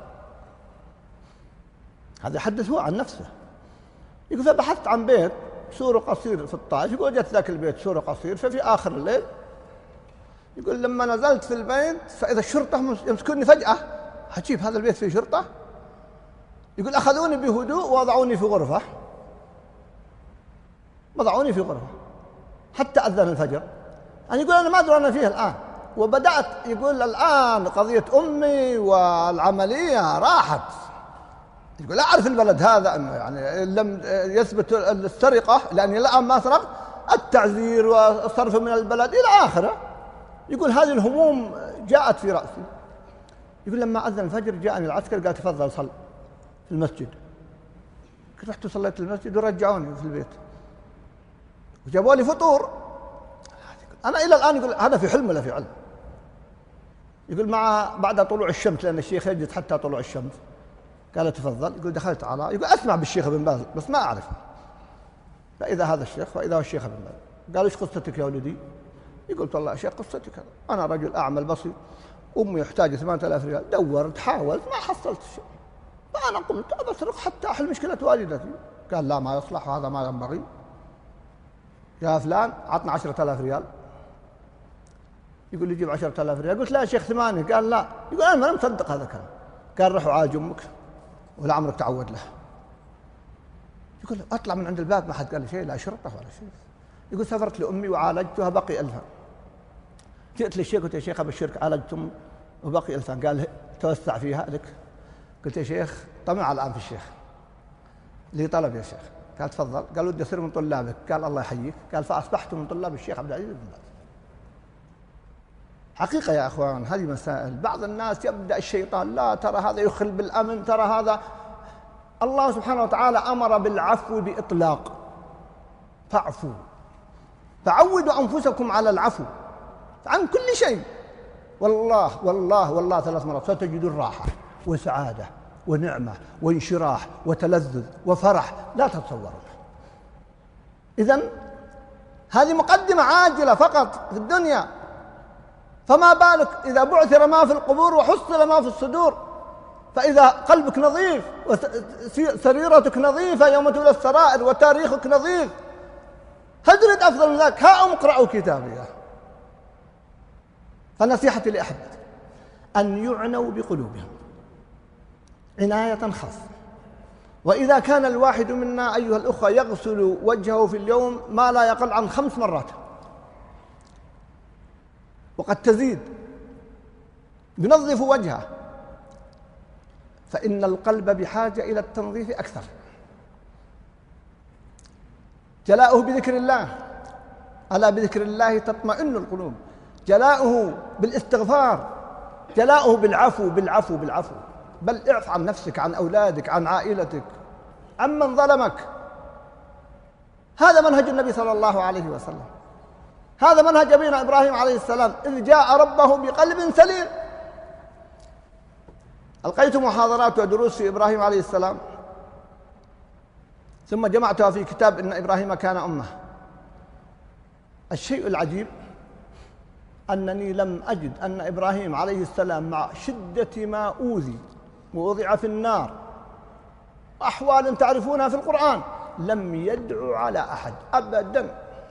هذا يحدث هو عن نفسه. يقول: فبحثت عن بيت سور قصير في الطائف. يقول: وجدت ذاك البيت سور قصير، ففي آخر الليل يقول لما نزلت في البيت فإذا الشرطة يمسكوني فجأة. عجيب، هذا البيت فيه شرطة؟ يقول: أخذوني بهدوء ووضعوني في غرفة، وضعوني في غرفة حتى أذن الفجر. يعني يقول: أنا ما أدري أنا فيه الآن، وبدأت يقول الآن قضية أمي والعملية راحت. يقول: لا أعرف البلد هذا أنه يعني لم يثبت السرقة لأني الآن ما سرقت، التعذير والصرف من البلد إلى آخره. يقول: هذه الهموم جاءت في رأسي. يقول: لما أذن الفجر جاءني العسكر قال: تفضل صل في المسجد. رحت وصليت المسجد ورجعوني في البيت وجابوا لي فطور. أنا إلى الآن يقول: هذا في حلم ولا في علم؟ يقول مع بعد طلوع الشمس، لأن الشيخ يجلس حتى طلوع الشمس. قال تفضل. يقول دخلت على، يقول أسمع بالشيخ ابن باز بس ما أعرف. فإذا هذا الشيخ وإذا هو الشيخ ابن باز. قال إيش قصتك يا ولدي؟ يقول والله يا شيخ قصتي كذا، أنا رجل أعمل بسيط، أمي يحتاج ثمانية آلاف ريال، دورت حاولت ما حصلت شيء، فأنا قمت أبصرخ حتى أحل مشكلة والدتي. قال لا ما يصلح وهذا ما ينبغي، يا فلان عطنا عشرة آلاف ريال. يقول لي جيب عشرة آلاف ريال. قلت لا يا شيخ ثمانية. قال لا. يقول أنا ما مصدق هذا الكلام. قال روح وعالج أمك ولا عمرك تعود له. يقول أطلع من عند الباب ما حد قال لي شيء، لا شرطة ولا شيء. يقول سافرت لأمي وعالجتها بقي ألفا. جئت للشيخ قلت يا شيخ أبشرك عالجت أمي وبقي ألفا. قال توسع فيها لك. قلت يا شيخ طمع الآن في الشيخ، لي طلب يا شيخ. قال تفضل. قال ودي أصير من طلابك. قال الله يحييك. قال فأصبحت من طلاب الشيخ عبد العزيز بن باز. حقيقة يا أخوان هذه مسائل، بعض الناس يبدأ الشيطان لا ترى هذا يخل بالأمن، ترى هذا. الله سبحانه وتعالى أمر بالعفو بإطلاق، فاعفوا، فعودوا أنفسكم على العفو عن كل شيء. والله والله والله ثلاث مرات ستجدون راحة وسعادة ونعمة وانشراح وتلذذ وفرح لا تتصورون. إذن هذه مقدمة عاجلة فقط في الدنيا، فما بالك إذا بعثر ما في القبور وحصل ما في الصدور. فإذا قلبك نظيف وسريرتك نظيفة يوم تولى السرائر وتاريخك نظيف، هل تريد أفضل من ذلك؟ ها أم اقرأوا كتابي. فنصيحتي لأحبتي أن يعنوا بقلوبهم عناية خاصة. وإذا كان الواحد منا أيها الأخوة يغسل وجهه في اليوم ما لا يقل عن خمس مرات وقد تزيد، ينظف وجهه، فإن القلب بحاجة إلى التنظيف أكثر. جلاؤه بذكر الله، ألا بذكر الله تطمئن القلوب. جلاؤه بالاستغفار، جلاؤه بالعفو بالعفو بالعفو. بل اعف عن نفسك، عن أولادك، عن عائلتك، عمن ظلمك. هذا منهج النبي صلى الله عليه وسلم، هذا منهج أبينا إبراهيم عليه السلام إذ جاء ربه بقلب سليم. ألقيت محاضرات ودروس في إبراهيم عليه السلام، ثم جمعتها في كتاب إن إبراهيم كان أمة. الشيء العجيب أنني لم أجد أن إبراهيم عليه السلام مع شدة ما أوذي ووضع في النار، أحوال تعرفونها في القرآن، لم يدعو على أحد أبدا.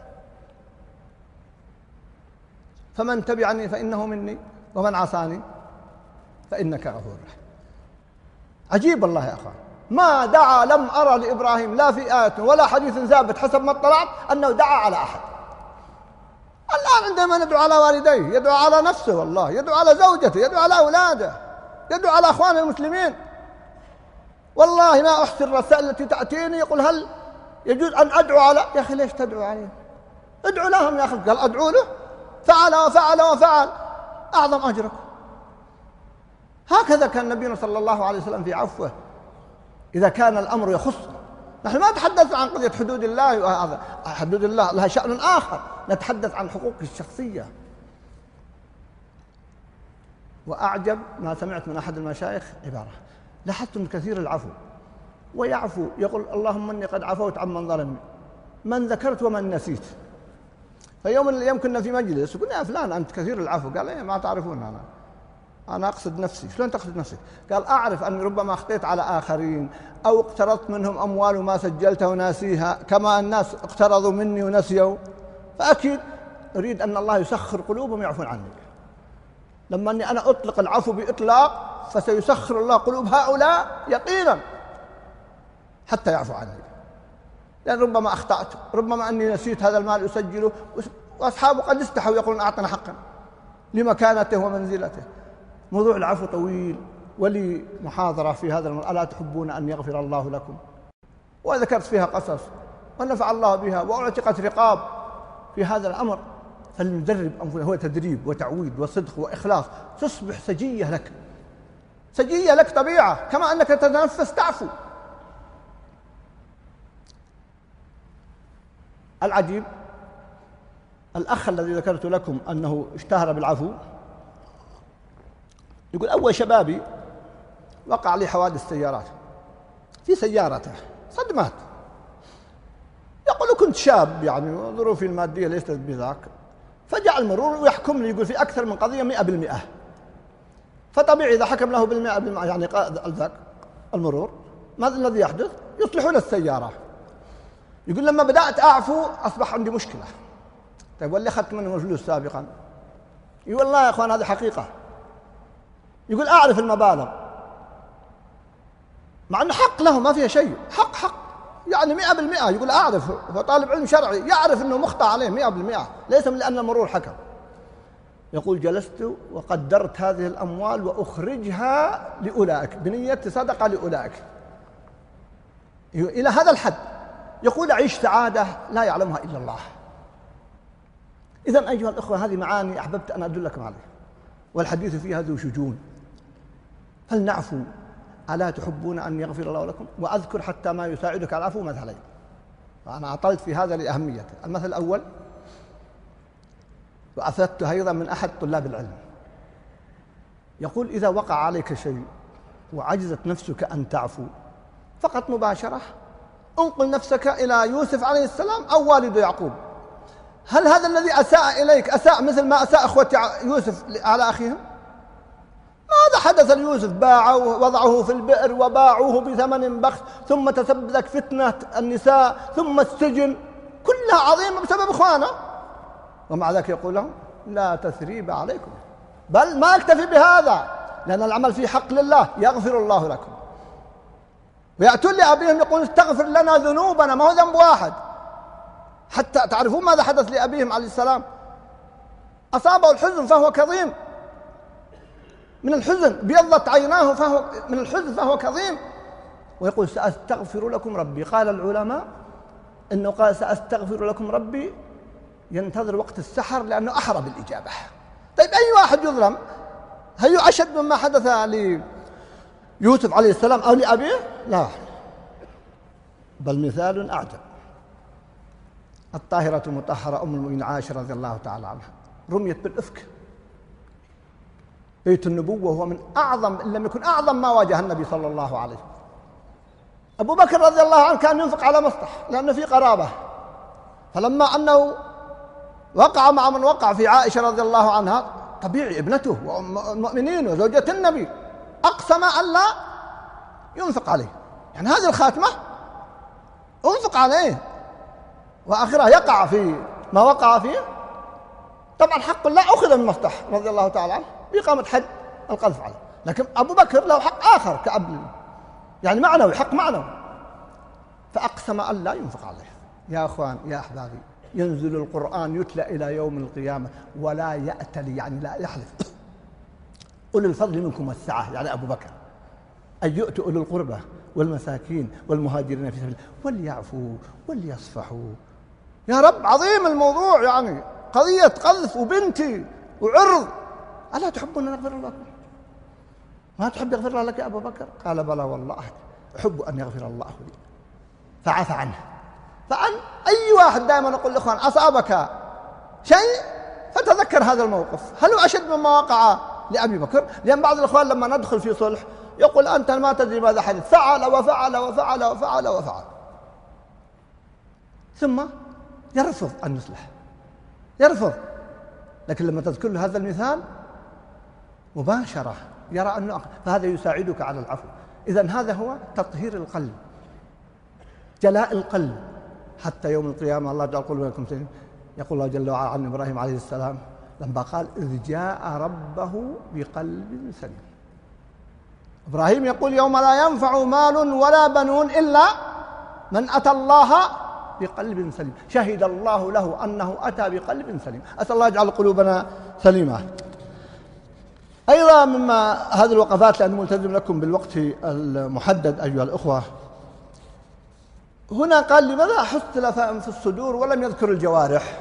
فمن تبعني فإنه مني ومن عصاني فإنك غفور رحيم. عجيب الله يا أخوان، ما دعا، لم أرى لإبراهيم لا في آية ولا حديث ثابت حسب ما اطلعت أنه دعا على أحد. الآن عندما ندعو على والديه يدعو على نفسه، والله يدعو على زوجته، يدعو على أولاده، يدعو على أخوانه المسلمين. والله ما أحسن الرسائل التي تأتيني يقول هل يجوز أن أدعو على، يا أخي ليش تدعو عليه؟ ادعو لهم يا أخي. قال أدعو له، فعل وفعل وفعل، أعظم أجرك. هكذا كان نبينا صلى الله عليه وسلم في عفوه إذا كان الأمر يخصه. نحن ما نتحدث عن قضية حدود الله، حدود الله لها شأن آخر، نتحدث عن حقوق الشخصية. وأعجب ما سمعت من أحد المشايخ عبارة، لاحظت من كثير العفو ويعفو، يقول اللهم إني قد عفوت عمن ظلمني، من ذكرت ومن نسيت. فيوم من الأيام كنا في مجلس وقلنا يا فلان أنت كثير العفو. قال إيه ما تعرفون، أنا أنا أقصد نفسي. شلون تقصد نفسك؟ قال أعرف أني ربما أخطيت على آخرين أو اقترضت منهم أموال وما سجلتها وناسيها كما الناس اقترضوا مني ونسيوا، فأكيد أريد أن الله يسخر قلوبهم يعفون عني. لما أني أنا أطلق العفو بإطلاق فسيسخر الله قلوب هؤلاء يقينا حتى يعفو عني، لأن ربما أخطأت، ربما أني نسيت هذا المال أسجله، وأصحابه قد استحوا يقولون أعطنا حقا لمكانته ومنزلته. موضوع العفو طويل، ولي محاضرة في هذا الموضوع، ألا تحبون أن يغفر الله لكم؟ وذكرت فيها قصص ونفع الله بها وأعتقت رقاب في هذا الأمر. فلندرب أنفسنا، هو تدريب وتعويد وصدق وإخلاص، تصبح سجية لك، سجية لك طبيعة، كما أنك تتنفس تعفو. العجيب الأخ الذي ذكرت لكم أنه اشتهر بالعفو، يقول أول شبابي وقع لي حوادث سيارات، في سيارته صدمات. يقول كنت شاب يعني ظروفي المادية ليست بذاك، فجاء المرور ويحكم لي يقول في أكثر من قضية مئة بالمئة. فطبيعي إذا حكم له بالمئة بالمئة يعني ذاك المرور ماذا الذي يحدث؟ يصلحون السيارة. يقول لما بدأت أعفو أصبح عندي مشكلة. طيب واللي أخذت منهم الفلوس سابقا؟ يقول والله يا أخوان هذه حقيقة. يقول أعرف المبالغ مع أنه حق له ما فيها شيء، حق حق يعني مئة بالمئة. يقول أعرف، هو طالب علم شرعي يعرف أنه مخطئ عليه مئة بالمئة، ليس من لأن المرور حكم. يقول جلست وقدرت هذه الأموال وأخرجها لأولئك بنية صدقة لأولئك إلى هذا الحد. يقول أعيش سعادة لا يعلمها إلا الله. إذن أيها الأخوة هذه معاني أحببت أن أدلكم عليها، والحديث فيها ذو شجون، فلنعفو. ألا تحبون أن يغفر الله لكم؟ وأذكر حتى ما يساعدك على العفو مثلين، وأنا أعطيت في هذا لأهميته. المثل الأول وأثبته أيضا من أحد طلاب العلم، يقول إذا وقع عليك شيء وعجزت نفسك أن تعفو فقط مباشرة انقل نفسك إلى يوسف عليه السلام أو والد يعقوب. هل هذا الذي أساء إليك أساء مثل ما أساء أخوة يوسف على أخيهم؟ ماذا حدث ليوسف؟ باعوه وضعوه في البئر وباعوه بثمن بخس، ثم تسببت فتنة النساء، ثم السجن، كلها عظيمة بسبب إخوانه. ومع ذلك يقول لهم لا تثريب عليكم، بل ما اكتفي بهذا لأن العمل فيه حق لله يغفر الله لكم. ويأتون لأبيهم يقول استغفر لنا ذنوبنا، ما هو ذنب واحد. حتى تعرفون ماذا حدث لأبيهم عليه السلام؟ أصابه الحزن فهو كظيم من الحزن، بيضت عيناه فهو من الحزن فهو كظيم، ويقول سأستغفر لكم ربي. قال العلماء إنه قال سأستغفر لكم ربي ينتظر وقت السحر لأنه أحرى بالإجابة. طيب أي واحد يظلم؟ هل أشد مما حدث ليوسف عليه السلام أو لأبيه؟ لا، بل مثال أعجب. الطاهرة المطهرة أم المؤمنين عائشة رضي الله تعالى عنها رميت بالإفك. بيت النبوة هو من أعظم إن لم يكن أعظم ما واجه النبي صلى الله عليه وسلم. أبو بكر رضي الله عنه كان ينفق على مصلح لأنه في قرابة، فلما أنه وقع مع من وقع في عائشة رضي الله عنها، طبيعي ابنته والمؤمنين وزوجة النبي، أقسم أن لا ينفق عليه. يعني هذه الخاتمة انفق عليه وآخرها يقع في ما وقع فيه. طبعا حق لا أخذ من مصلح رضي الله تعالى عنه بإقامة حد القذف عليه، لكن أبو بكر له حق آخر كأب يعني معنوي، حق معنوي، فأقسم أن لا ينفق عليه. يا أخوان يا أحبابي، ينزل القرآن يتلى إلى يوم القيامة ولا يأتلي يعني لا يحلف أولي الفضل منكم والسعة، يعني أبو بكر، أن يؤتوا أولي القربى والمساكين والمهاجرين في سبيل الله وليعفوا وليصفحوا. يا رب عظيم الموضوع، يعني قضية قذف وبنتي وعرض. ألا تحبون أن يغفر الله لكم؟ ما تحب يغفر الله لك يا أبو بكر؟ قال بلى والله أحب أن يغفر الله لي، فعفى عنه. فأن أي واحد دائما نقول للإخوان أصابك شيء فتذكر هذا الموقف، هل هو أشد مما وقع لأبي بكر؟ لأن بعض الإخوان لما ندخل في صلح يقول أنت ما تدري ماذا حدث، فعل وفعل وفعل وفعل وفعل، ثم يرفض أن يصلح، يرفض. لكن لما تذكر له هذا المثال مباشرة يرى أنه، فهذا يساعدك على العفو. إذن هذا هو تطهير القلب، جلاء القلب، حتى يوم القيامة الله جل قلوبكم سليم. يقول الله جل وعلا عن إبراهيم عليه السلام لما قال إذ جاء ربه بقلب سليم. إبراهيم يقول يوم لا ينفع مال ولا بنون إلا من أتى الله بقلب سليم، شهد الله له أنه أتى بقلب سليم. أسأل الله يجعل قلوبنا سليمة. أيضا مما هذه الوقفات، لأنه ملتزم لكم بالوقت المحدد أيها الأخوة، هنا قال لماذا حث في الصدور ولم يذكر الجوارح؟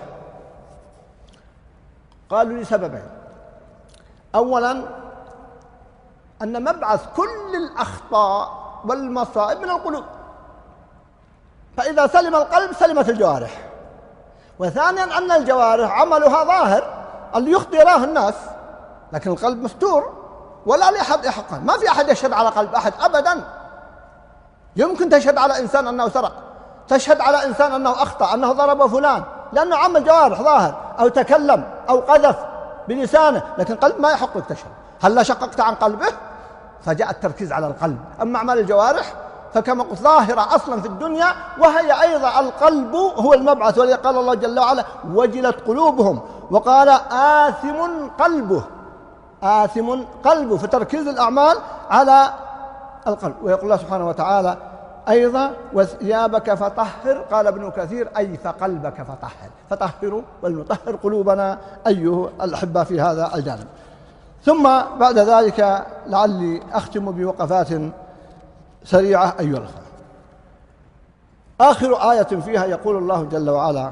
قالوا لسببين. أولا أن مبعث كل الأخطاء والمصائب من القلوب، فإذا سلم القلب سلمت الجوارح. وثانيا أن الجوارح عملها ظاهر اللي يخطي يراه الناس، لكن القلب مستور ولا لأحد حقا. ما في أحد يشهد على قلب أحد أبدا. يمكن تشهد على إنسان أنه سرق، تشهد على إنسان أنه أخطأ، أنه ضرب فلان لأنه عمل جوارح ظاهر، أو تكلم أو قذف بلسانه، لكن قلب ما يحق لك تشهد. هل لا شققت عن قلبه؟ فجاء التركيز على القلب. أما أعمال الجوارح فكما قلت ظاهرة أصلا في الدنيا، وهي أيضا القلب هو المبعث. ولذلك قال الله جل وعلا وجلت قلوبهم، وقال آثم قلبه، آثم قلبه، فتركيز الأعمال على القلب. ويقول الله سبحانه وتعالى أيضا وثيابك فطهر، قال ابن كثير أي فقلبك فطهر، فطهروا ولنطهر قلوبنا أيها الأحبة في هذا الجانب. ثم بعد ذلك لعلي أختم بوقفات سريعة أيها الأخوة. آخر آية فيها يقول الله جل وعلا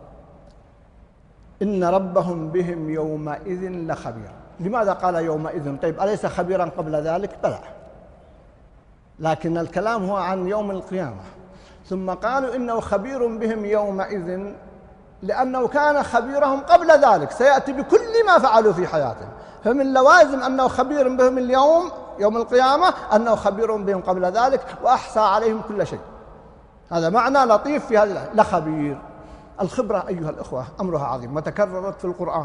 إن ربهم بهم يومئذ لخبير. لماذا قال يومئذ؟ طيب أليس خبيرا قبل ذلك؟ بلى، لكن الكلام هو عن يوم القيامة. ثم قالوا إنه خبير بهم يومئذ لأنه كان خبيرهم قبل ذلك، سيأتي بكل ما فعلوا في حياتهم. فمن لوازم أنه خبير بهم اليوم يوم القيامة أنه خبير بهم قبل ذلك وأحصى عليهم كل شيء. هذا معنى لطيف في هذه الآية، لخبير. الخبرة أيها الأخوة أمرها عظيم وتكررت في القرآن.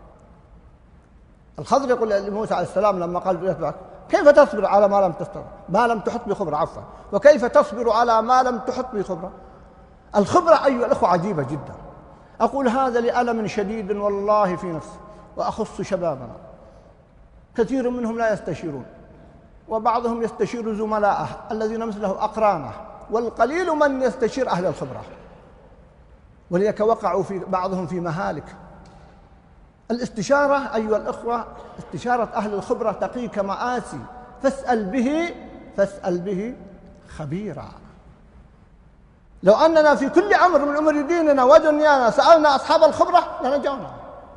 الخضر يقول لموسى عليه السلام لما قال يتبعك كيف تصبر على ما لم تستطع ما لم تحط بخبرة، عفوا، وكيف تصبر على ما لم تحط بخبرة. الخبرة أيها الأخوة عجيبة جدا. أقول هذا لألم شديد والله في نفسي، وأخص شبابنا، كثير منهم لا يستشيرون، وبعضهم يستشير زملائه الذين مثله أقرانه، والقليل من يستشير أهل الخبرة، ولذلك وقعوا في بعضهم في مهالك. الاستشارة أيها الأخوة، استشارة أهل الخبرة تقيك مآسي، فاسأل به فاسأل به خبيرا. لو أننا في كل أمر من أمور ديننا ودنيانا سألنا أصحاب الخبرة لنجاونا.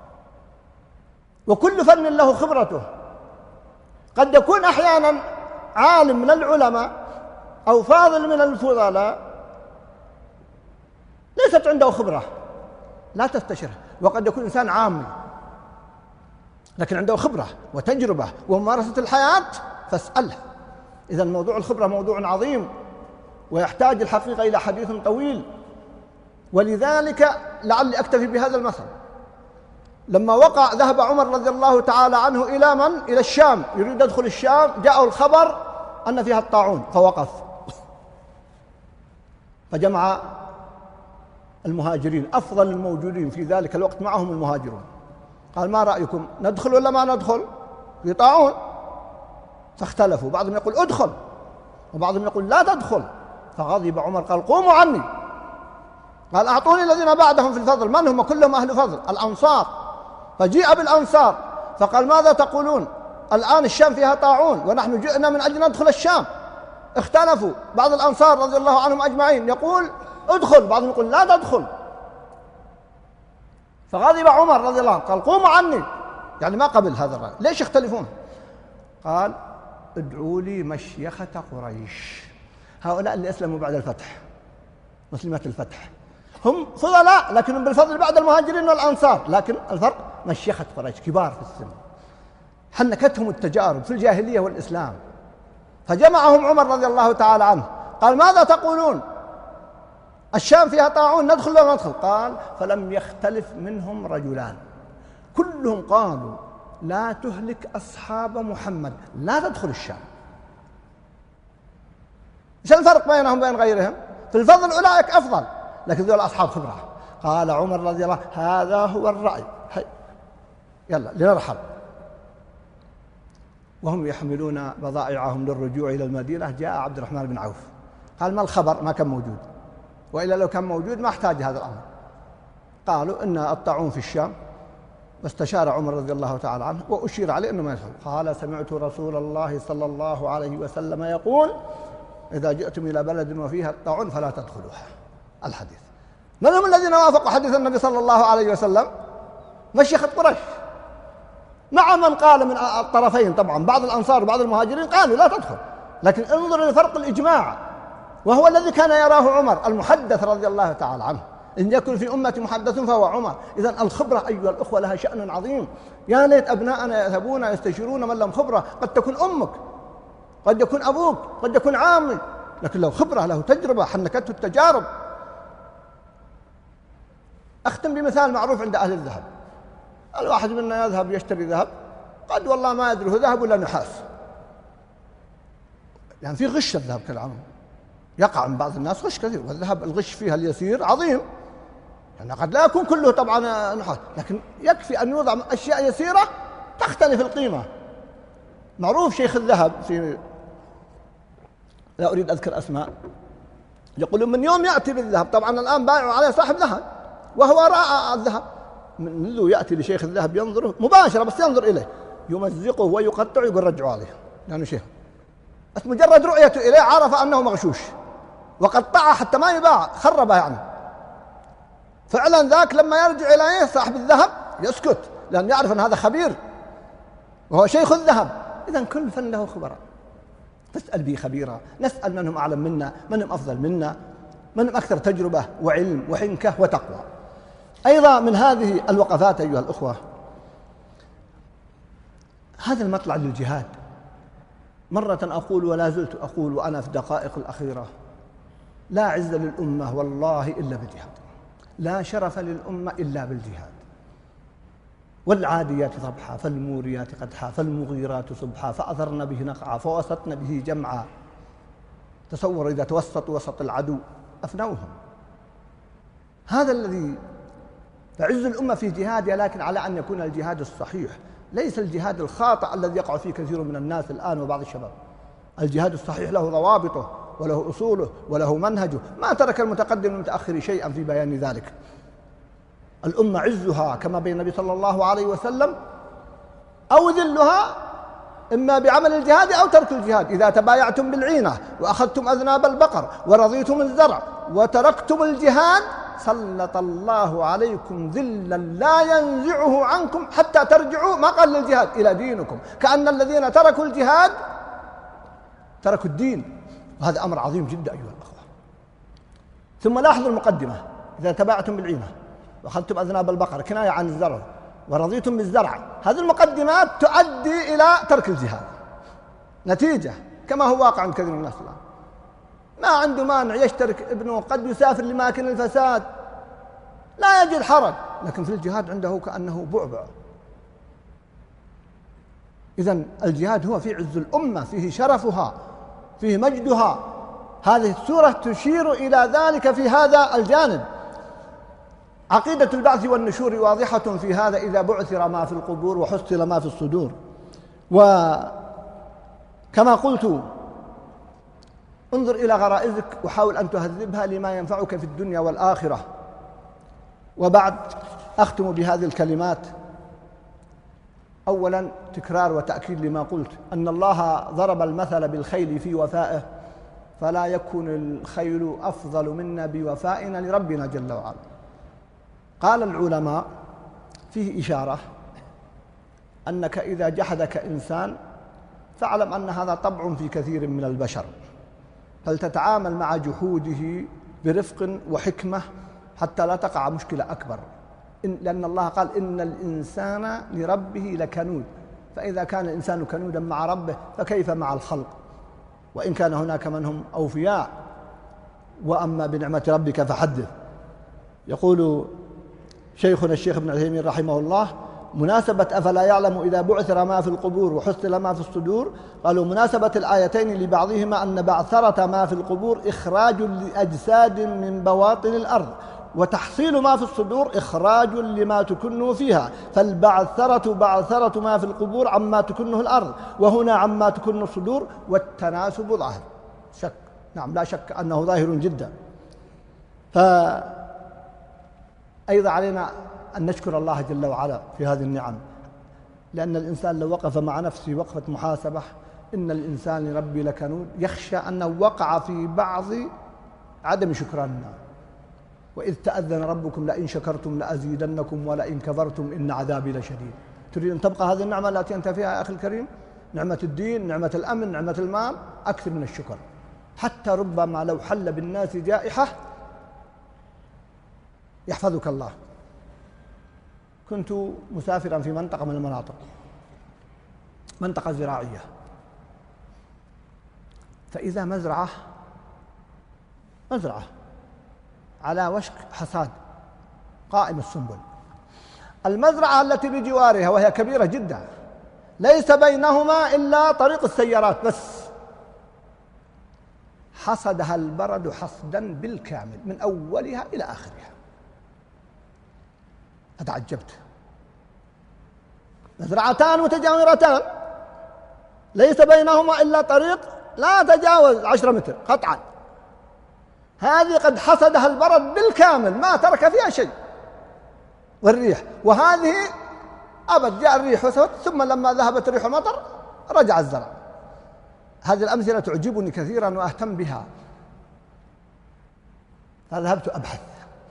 وكل فن له خبرته. قد يكون أحيانا عالم من العلماء أو فاضل من الفضلاء ليست عنده خبرة، لا تستشره. وقد يكون إنسان عامي لكن عنده خبرة وتجربة وممارسة الحياة، فاسأله. إذا موضوع الخبرة موضوع عظيم ويحتاج الحقيقة إلى حديث طويل. ولذلك لعلي أكتفي بهذا المثل. لما وقع ذهب عمر رضي الله تعالى عنه إلى من؟ إلى الشام، يريد يدخل الشام، جاءه الخبر أن فيها الطاعون فوقف، فجمع المهاجرين، أفضل الموجودين في ذلك الوقت معهم المهاجرون، قال ما رأيكم ندخل ولا ما ندخل؟ في طاعون. فاختلفوا، بعضهم يقول ادخل وبعضهم يقول لا تدخل. فغضب عمر قال قوموا عني، قال أعطوني الذين بعدهم في الفضل. من هم؟ كلهم أهل فضل، الأنصار. فجيء بالأنصار فقال ماذا تقولون؟ الآن الشام فيها طاعون ونحن جئنا من أجل ندخل الشام. اختلفوا، بعض الأنصار رضي الله عنهم أجمعين يقول ادخل، بعضهم يقول لا تدخل. فغضب عمر رضي الله عنه قال قوموا عني، يعني ما قبل هذا الرأي. ليش يختلفون؟ قال ادعوا لي مشيخة قريش، هؤلاء اللي أسلموا بعد الفتح، مسلمات الفتح، هم فضلاء لكنهم بالفضل بعد المهاجرين والأنصار، لكن الفرق مشيخة قريش كبار في السن، حنكتهم التجارب في الجاهلية والإسلام. فجمعهم عمر رضي الله تعالى عنه قال ماذا تقولون؟ الشام فيها طاعون ندخل ولا ندخل؟ قال فلم يختلف منهم رجلان كلهم قالوا لا تهلك أصحاب محمد، لا تدخل الشام. ايش الفرق بينهم وبين غيرهم؟ في الفضل أولئك أفضل، لكن ذول أصحاب خبرة. قال عمر رضي الله هذا هو الرأي، هي يلا لنرحل. وهم يحملون بضائعهم للرجوع إلى المدينة، جاء عبد الرحمن بن عوف قال ما الخبر؟ ما كان موجود، وإلا لو كان موجود ما احتاج هذا الأمر. قالوا إن الطاعون في الشام، واستشار عمر رضي الله تعالى عنه وأشير عليه أنه ما يدخل. قال سمعت رسول الله صلى الله عليه وسلم يقول إذا جئتم إلى بلد وفيها الطاعون فلا تدخلوها. الحديث. من هم الذين وافقوا حديث النبي صلى الله عليه وسلم؟ مشيخة قريش. مع من قال من الطرفين طبعا، بعض الأنصار وبعض المهاجرين قالوا لا تدخل، لكن انظر لفرق الإجماع، وهو الذي كان يراه عمر المحدث رضي الله تعالى عنه. إن يكن في أمة محدث فهو عمر. إذن الخبرة أيها الأخوة لها شأن عظيم. يا ليت أبناءنا يذهبون يستشيرون من لهم خبرة، قد تكون أمك، قد يكون أبوك، قد يكون عامي، لكن له خبرة، له تجربة حنكته التجارب. أختم بمثال معروف عند أهل الذهب. الواحد منا يذهب يشتري ذهب، قد والله ما يدري هو ذهب ولا نحاس، يعني في غش الذهب كالعمل، يقع من بعض الناس غش كثير، والذهب الغش فيها اليسير عظيم، يعني قد لا يكون كله طبعا نحاس، لكن يكفي أن يوضع أشياء يسيرة تختلف القيمة. معروف شيخ الذهب، في لا أريد أذكر أسماء، يقولون من يوم يأتي بالذهب، طبعا الآن بايعوا عليه صاحب ذهب وهو رائع الذهب، منذ يأتي لشيخ الذهب ينظره مباشرة، بس ينظر إليه يمزقه ويقطعه يقول رجعوا عليه، يعني شيخ بس مجرد رؤيته إليه عرف أنه مغشوش وقطعه حتى ما يباع، خربه يعني. فعلا ذاك لما يرجع إليه صاحب الذهب يسكت، لأن يعرف أن هذا خبير وهو شيخ الذهب. إذن كل فن له خبراء، نسأل به خبيرا، نسأل من هم أعلم منا، من هم أفضل منا، من هم أكثر تجربة وعلم وحنكة وتقوى. أيضا من هذه الوقفات أيها الأخوة هذا المطلع للجهاد. مرة أقول ولا زلت أقول وأنا في الدقائق الأخيرة: لا عز للأمة والله إلا بالجهاد، لا شرف للأمة إلا بالجهاد. والعاديات ضبحا فالموريات قدحا فالمغيرات صبحا فأثرن به نقعا فوسطن به جمعا. تصور إذا توسطوا وسط العدو أفنوهم. هذا الذي تعز الأمة في جهادها، لكن على أن يكون الجهاد الصحيح، ليس الجهاد الخاطئ الذي يقع فيه كثير من الناس الآن وبعض الشباب. الجهاد الصحيح له ضوابطه وله أصوله وله منهجه، ما ترك المتقدم المتأخر شيئا في بيان ذلك. الأمة عزها كما بين النبي صلى الله عليه وسلم، أو ذلها إما بعمل الجهاد أو ترك الجهاد. إذا تبايعتم بالعينة وأخذتم أذناب البقر ورضيتم الزرع وتركتم الجهاد سلط الله عليكم ذلا لا ينزعه عنكم حتى ترجعوا، ما قال للجهاد، إلى دينكم. كأن الذين تركوا الجهاد تركوا الدين، وهذا أمر عظيم جدا أيها الأخوة. ثم لاحظوا المقدمة: إذا تبايعتم بالعينة وأخذتم أذناب البقر، كناية عن الزرع، ورضيتم بالزرع. هذه المقدمات تؤدي إلى ترك الجهاد نتيجة، كما هو واقع عند كثير من الناس الآن. ما عنده مانع يشترك ابنه، قد يسافر لأماكن الفساد لا يجد حرج، لكن في الجهاد عنده كأنه بعبع. إذن الجهاد هو في عز الأمة، فيه شرفها، فيه مجدها. هذه السورة تشير إلى ذلك في هذا الجانب. عقيدة البعث والنشور واضحة في هذا: إذا بعثر ما في القبور وحصل ما في الصدور. وكما قلت: انظر إلى غرائزك وحاول أن تهذبها لما ينفعك في الدنيا والآخرة. وبعد أختم بهذه الكلمات. أولا تكرار وتأكيد لما قلت، أن الله ضرب المثل بالخيل في وفائه، فلا يكن الخيل أفضل منا بوفائنا لربنا جل وعلا. قال العلماء فيه إشارة أنك إذا جحدك إنسان فاعلم أن هذا طبع في كثير من البشر، فلتتعامل مع جحوده برفق وحكمة حتى لا تقع مشكلة أكبر. إن لأن الله قال: إن الإنسان لربه لكنود. فإذا كان الإنسان كنودا مع ربه فكيف مع الخلق؟ وإن كان هناك من هم أوفياء. وأما بنعمة ربك فحدث. يقول شيخنا الشيخ ابن عثيمين رحمه الله: مناسبة أفلا يعلم إذا بعثر ما في القبور وحصل ما في الصدور، قالوا مناسبة الآيتين لبعضهما أن بعثرة ما في القبور إخراج لأجساد من بواطن الأرض، وتحصيل ما في الصدور إخراج لما تكن فيها، فالبعثرة بعثرة ما في القبور عما تكنه الأرض، وهنا عما تكن الصدور، والتناسب ظاهر. شك نعم لا شك أنه ظاهر جدا. فأيضا علينا أن نشكر الله جل وعلا في هذه النعم، لأن الإنسان لو وقف مع نفسه وقفة محاسبة: إن الإنسان لربي لكنود، يخشى أنه وقع في بعض عدم شكراننا. وإذ تأذن ربكم لئن شكرتم لأزيدنكم ولئن كفرتم إن عذابي لشديد. تريد أن تبقى هذه النعمة التي أنت فيها يا أخي الكريم، نعمة الدين، نعمة الأمن، نعمة المال، أكثر من الشكر. حتى ربما لو حل بالناس جائحة يحفظك الله. كنت مسافرا في منطقة من المناطق، منطقة زراعية، فإذا مزرعة مزرعة على وشك حصاد قائم السنبل. المزرعة التي بجوارها وهي كبيرة جدا ليس بينهما إلا طريق السيارات بس، حصدها البرد حصدا بالكامل من أولها إلى آخرها. فتعجبت، مزرعتان متجاورتان ليس بينهما إلا طريق لا تجاوز عشرة متر قطعا، هذه قد حصدها البرد بالكامل ما ترك فيها شيء، والريح، وهذه أبد جاء الريح وسوت، ثم لما ذهبت ريح المطر رجع الزرع. هذه الأمثلة تعجبني كثيرا وأهتم بها، فذهبت أبحث،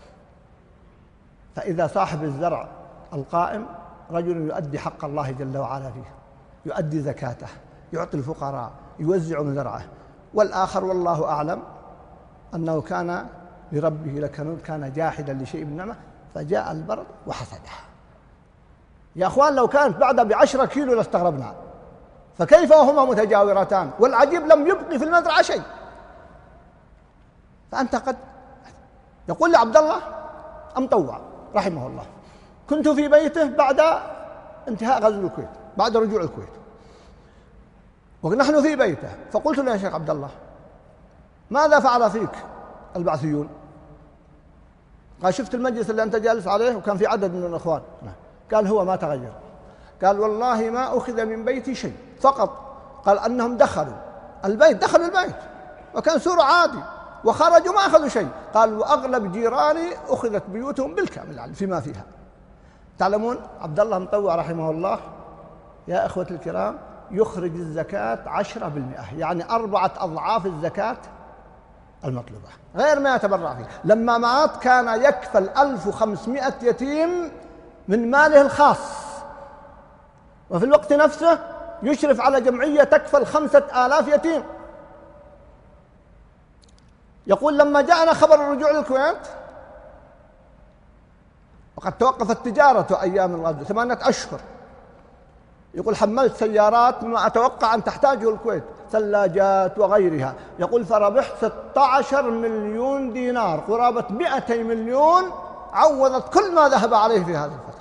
فإذا صاحب الزرع القائم رجل يؤدي حق الله جل وعلا فيه، يؤدي زكاته، يعطي الفقراء، يوزع زرعه، والآخر والله أعلم أنه كان لربه لكنود، كان جاحدا لشيء من النعمة فجاء البرد وحصدها. يا أخوان لو كانت بعدها بعشرة كيلو لاستغربنا، فكيف وهما متجاورتان؟ والعجيب لم يبقي في المزرعة شيء. فأنت قد يقول لي عبد الله أمطوع رحمه الله، كنت في بيته بعد انتهاء غزو الكويت، بعد رجوع الكويت، ونحن في بيته، فقلت له يا شيخ عبد الله ماذا فعل فيك البعثيون؟ قال شفت المجلس اللي أنت جالس عليه وكان في عدد من الأخوان؟ قال هو ما تغير. قال والله ما أخذ من بيتي شيء، فقط قال أنهم دخلوا البيت، دخلوا البيت وكان سور عادي، وخرجوا ما أخذوا شيء. قال وأغلب جيراني أخذت بيوتهم بالكامل فيما فيها. تعلمون عبد الله مطوع رحمه الله يا إخوة الكرام يخرج الزكاة عشرة بالمئة، يعني أربعة أضعاف الزكاة المطلوبة، غير ما يتبرع فيه. لما مات كان يكفل ألف وخمسمائة يتيم من ماله الخاص، وفي الوقت نفسه يشرف على جمعية تكفل خمسة آلاف يتيم. يقول لما جاءنا خبر الرجوع للكويت وقد توقفت تجارته أيام الغزو ثمانية أشهر، يقول حملت سيارات مما أتوقع أن تحتاجه الكويت، ثلاجات وغيرها، يقول فربحت ستة عشر مليون دينار، قرابة مئتي مليون، عوضت كل ما ذهب عليه في هذه الفترة.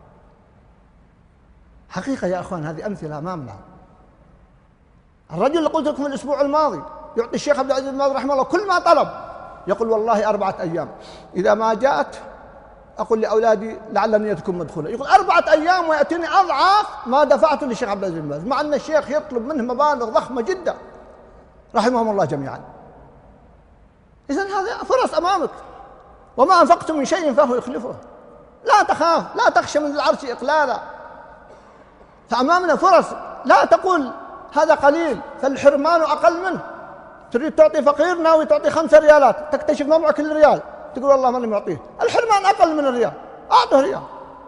حقيقة يا أخوان هذه أمثلة أمامنا. الرجل اللي قلت لكم الأسبوع الماضي يعطي الشيخ عبد العزيز بن باز رحمه الله كل ما طلب، يقول والله أربعة أيام إذا ما جاءت أقول لأولادي لعل نيتكم مدخولة، يقول أربعة أيام ويأتيني أضعاف ما دفعته للشيخ عبد العزيز بن باز، مع أن الشيخ يطلب منه مبالغ ضخمة جدا رحمهم الله جميعا. إذن هذه فرص أمامك، وما أنفقتم من شيء فهو يخلفه، لا تخاف، لا تخشى من العرش إقلالا، فأمامنا فرص، لا تقول هذا قليل فالحرمان أقل منه. تريد تعطي فقير ناوي تعطي خمسة ريالات، تكتشف ما معك إلا ريال، تقول والله ماني معطيه، الحرمان أقل من الريال، أعطه ريال،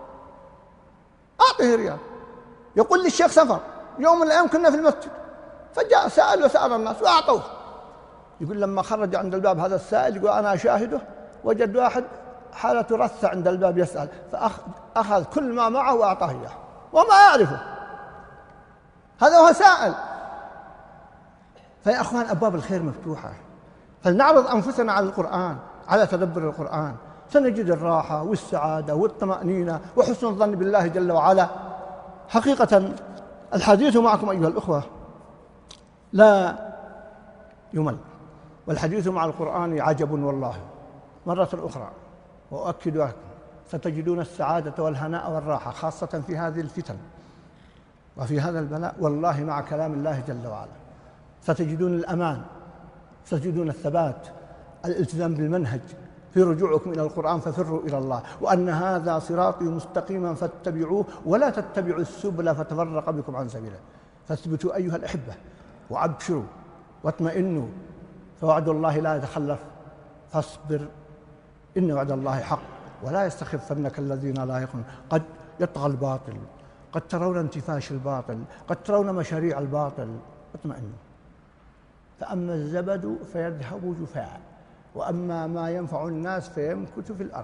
أعطه ريال. يقول لي الشيخ سفر يوم من الأيام كنا في المسجد فجاء سائل وسأل الناس وأعطوه، يقول لما خرج عند الباب هذا السائل يقول أنا أشاهده وجد واحد حالته رثة عند الباب يسأل، فأخذ كل ما معه وأعطاه إياه وما يعرفه، هذا هو سائل. فيا أخوان أبواب الخير مفتوحة، فلنعرض أنفسنا على القرآن، على تدبر القرآن، سنجد الراحة والسعادة والطمأنينة وحسن الظن بالله جل وعلا. حقيقة الحديث معكم أيها الأخوة لا يمل، والحديث مع القرآن عجب والله. مرة أخرى وأؤكد لكم ستجدون السعادة والهناء والراحة خاصة في هذه الفتن وفي هذا البلاء والله مع كلام الله جل وعلا. ستجدون الأمان، ستجدون الثبات، الالتزام بالمنهج في رجوعكم إلى القرآن، ففروا إلى الله، وأن هذا صراطي مستقيما فاتبعوه ولا تتبعوا السبل فتفرق بكم عن سبيله. فاثبتوا أيها الأحبة وأبشروا واطمئنوا، فوعد الله لا يتخلف، فاصبر إن وعد الله حق ولا يستخفنك الذين لا يقومون. قد يطغى الباطل، قد ترون انتفاش الباطل، قد ترون مشاريع الباطل، اطمئنوا. فأما الزبد فيذهب جفاء، وأما ما ينفع الناس فيمكث في الأرض.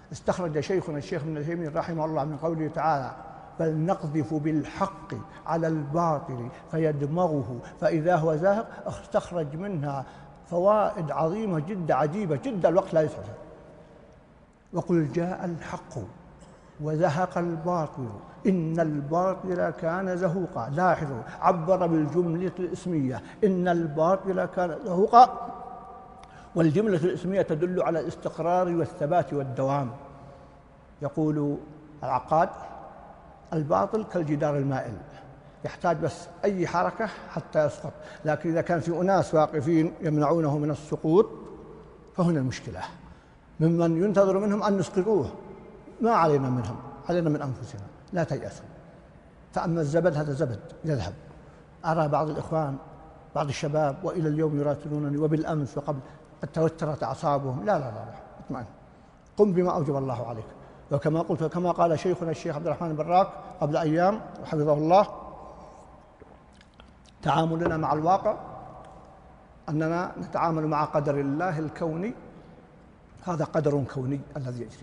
استخرج شيخنا الشيخ ابن تيمية رحمه الله من قوله تعالى: بل نقذف بالحق على الباطل فيدمغه فإذا هو زاهق، استخرج منها فوائد عظيمة جدا عجيبة جدا الوقت لا يسعها. وقل جاء الحق وزهق الباطل إن الباطل كان زهوقا. لاحظوا، عبر بالجملة الاسمية إن الباطل كان زهوقا، والجملة الاسمية تدل على الاستقرار والثبات والدوام. يقول العقاد: الباطل كالجدار المائل، يحتاج بس أي حركة حتى يسقط، لكن إذا كان في أناس واقفين يمنعونه من السقوط فهنا المشكلة، ممن ينتظر منهم أن يسقطوه. ما علينا منهم، علينا من أنفسنا، لا تيأسوا. فأما الزبد هذا زبد يذهب. أرى بعض الإخوان بعض الشباب وإلى اليوم يراسلونني وبالأمس وقبل قد توترت أعصابهم. لا لا لا, لا. اطمئن، قم بما أوجب الله عليك. وكما قلت وكما قال شيخنا الشيخ عبد الرحمن البراك قبل أيام حفظه الله: تعاملنا مع الواقع أننا نتعامل مع قدر الله الكوني، هذا قدر كوني الذي يجري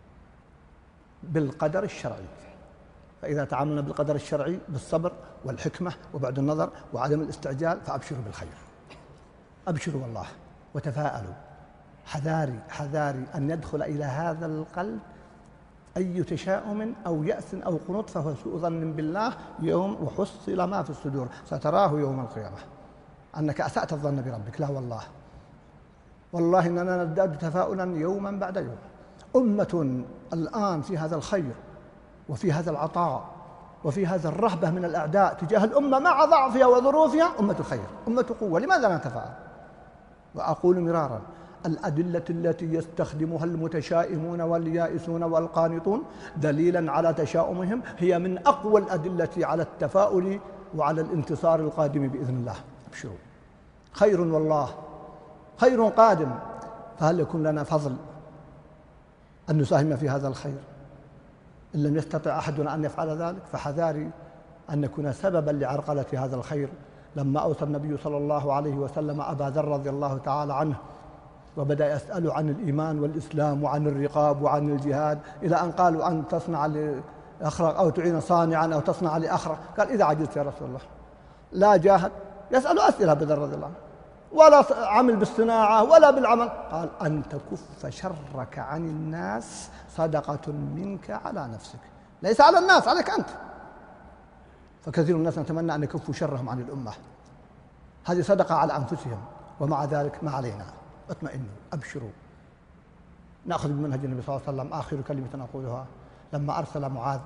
بالقدر الشرعي. فإذا تعاملنا بالقدر الشرعي بالصبر والحكمة وبعد النظر وعدم الاستعجال فأبشروا بالخير، أبشروا والله وتفاءلوا. حذاري حذاري أن يدخل إلى هذا القلب أي تشاؤم أو يأس أو قنوط، فهو سوء ظن بالله يوم وحصل ما في الصدور، ستراه يوم القيامة أنك أسأت الظن بربك. لا والله، والله إننا نزداد تفاؤلا يوما بعد يوم. أمة الآن في هذا الخير وفي هذا العطاء وفي هذا الرهبة من الأعداء تجاه الأمة مع ضعفها وظروفها، أمة الخير، أمة قوة، لماذا لا نتفاءل؟ وأقول مرارا: الأدلة التي يستخدمها المتشائمون واليائسون والقانطون دليلا على تشاؤمهم هي من أقوى الأدلة على التفاؤل وعلى الانتصار القادم بإذن الله. ابشروا، خير والله، خير قادم. فهل يكون لنا فضل أن نساهم في هذا الخير؟ إن لم يستطع أحدنا أن يفعل ذلك فحذاري أن نكون سببا لعرقلة هذا الخير. لما أوصى النبي صلى الله عليه وسلم أبا ذر رضي الله تعالى عنه وبدأ يسأل عن الإيمان والإسلام وعن الرقاب وعن الجهاد، إلى أن قالوا: أن تصنع لأخرق أو تعين صانعا أو تصنع لأخرق. قال: إذا عجزت يا رسول الله. لا جاهد، يسأل أسئلة أبا ذر رضي الله عنه، ولا عمل بالصناعة ولا بالعمل. قال: أن تكف شرك عن الناس صدقة منك على نفسك، ليس على الناس، عليك أنت. فكثير من الناس نتمنى أن يكفوا شرهم عن الأمة، هذه صدقة على أنفسهم، ومع ذلك ما علينا. اطمئنوا، أبشروا. نأخذ بمنهج النبي صلى الله عليه وسلم. آخر كلمة أقولها: لما أرسل معاذ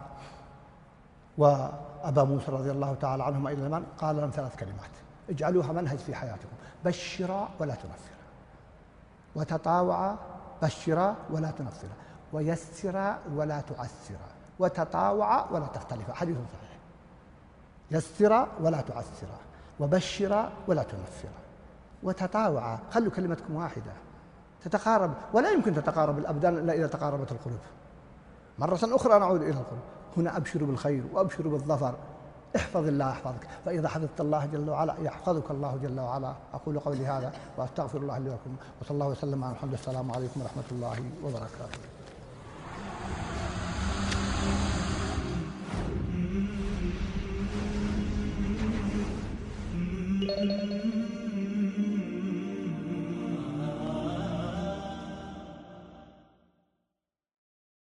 وأبا موسى رضي الله تعالى عنهما إلى اليمن قال لهم ثلاث كلمات اجعلوها منهج في حياتكم: بشرا ولا تنفرا، وتطاوعا، بشرا ولا تنفرا، ويسرا ولا تعسرا، وتطاوعا ولا تختلفا. حديث صحيح. يسرا ولا تعسرا، وبشرا ولا تنفرا، وتطاوعا. خلوا كلمتكم واحدة تتقارب، ولا يمكن تتقارب الأبدان إلا إذا تقاربت القلوب. مرة أخرى نعود إلى القلوب. هنا أبشروا بالخير وأبشروا بالظفر. احفظ الله يحفظك، فإذا حفظت الله جل وعلا يحفظك الله جل وعلا. أقول قولي هذا وأستغفر الله لي ولكم، وصلى الله وسلم على محمد. السلام عليكم ورحمة الله وبركاته.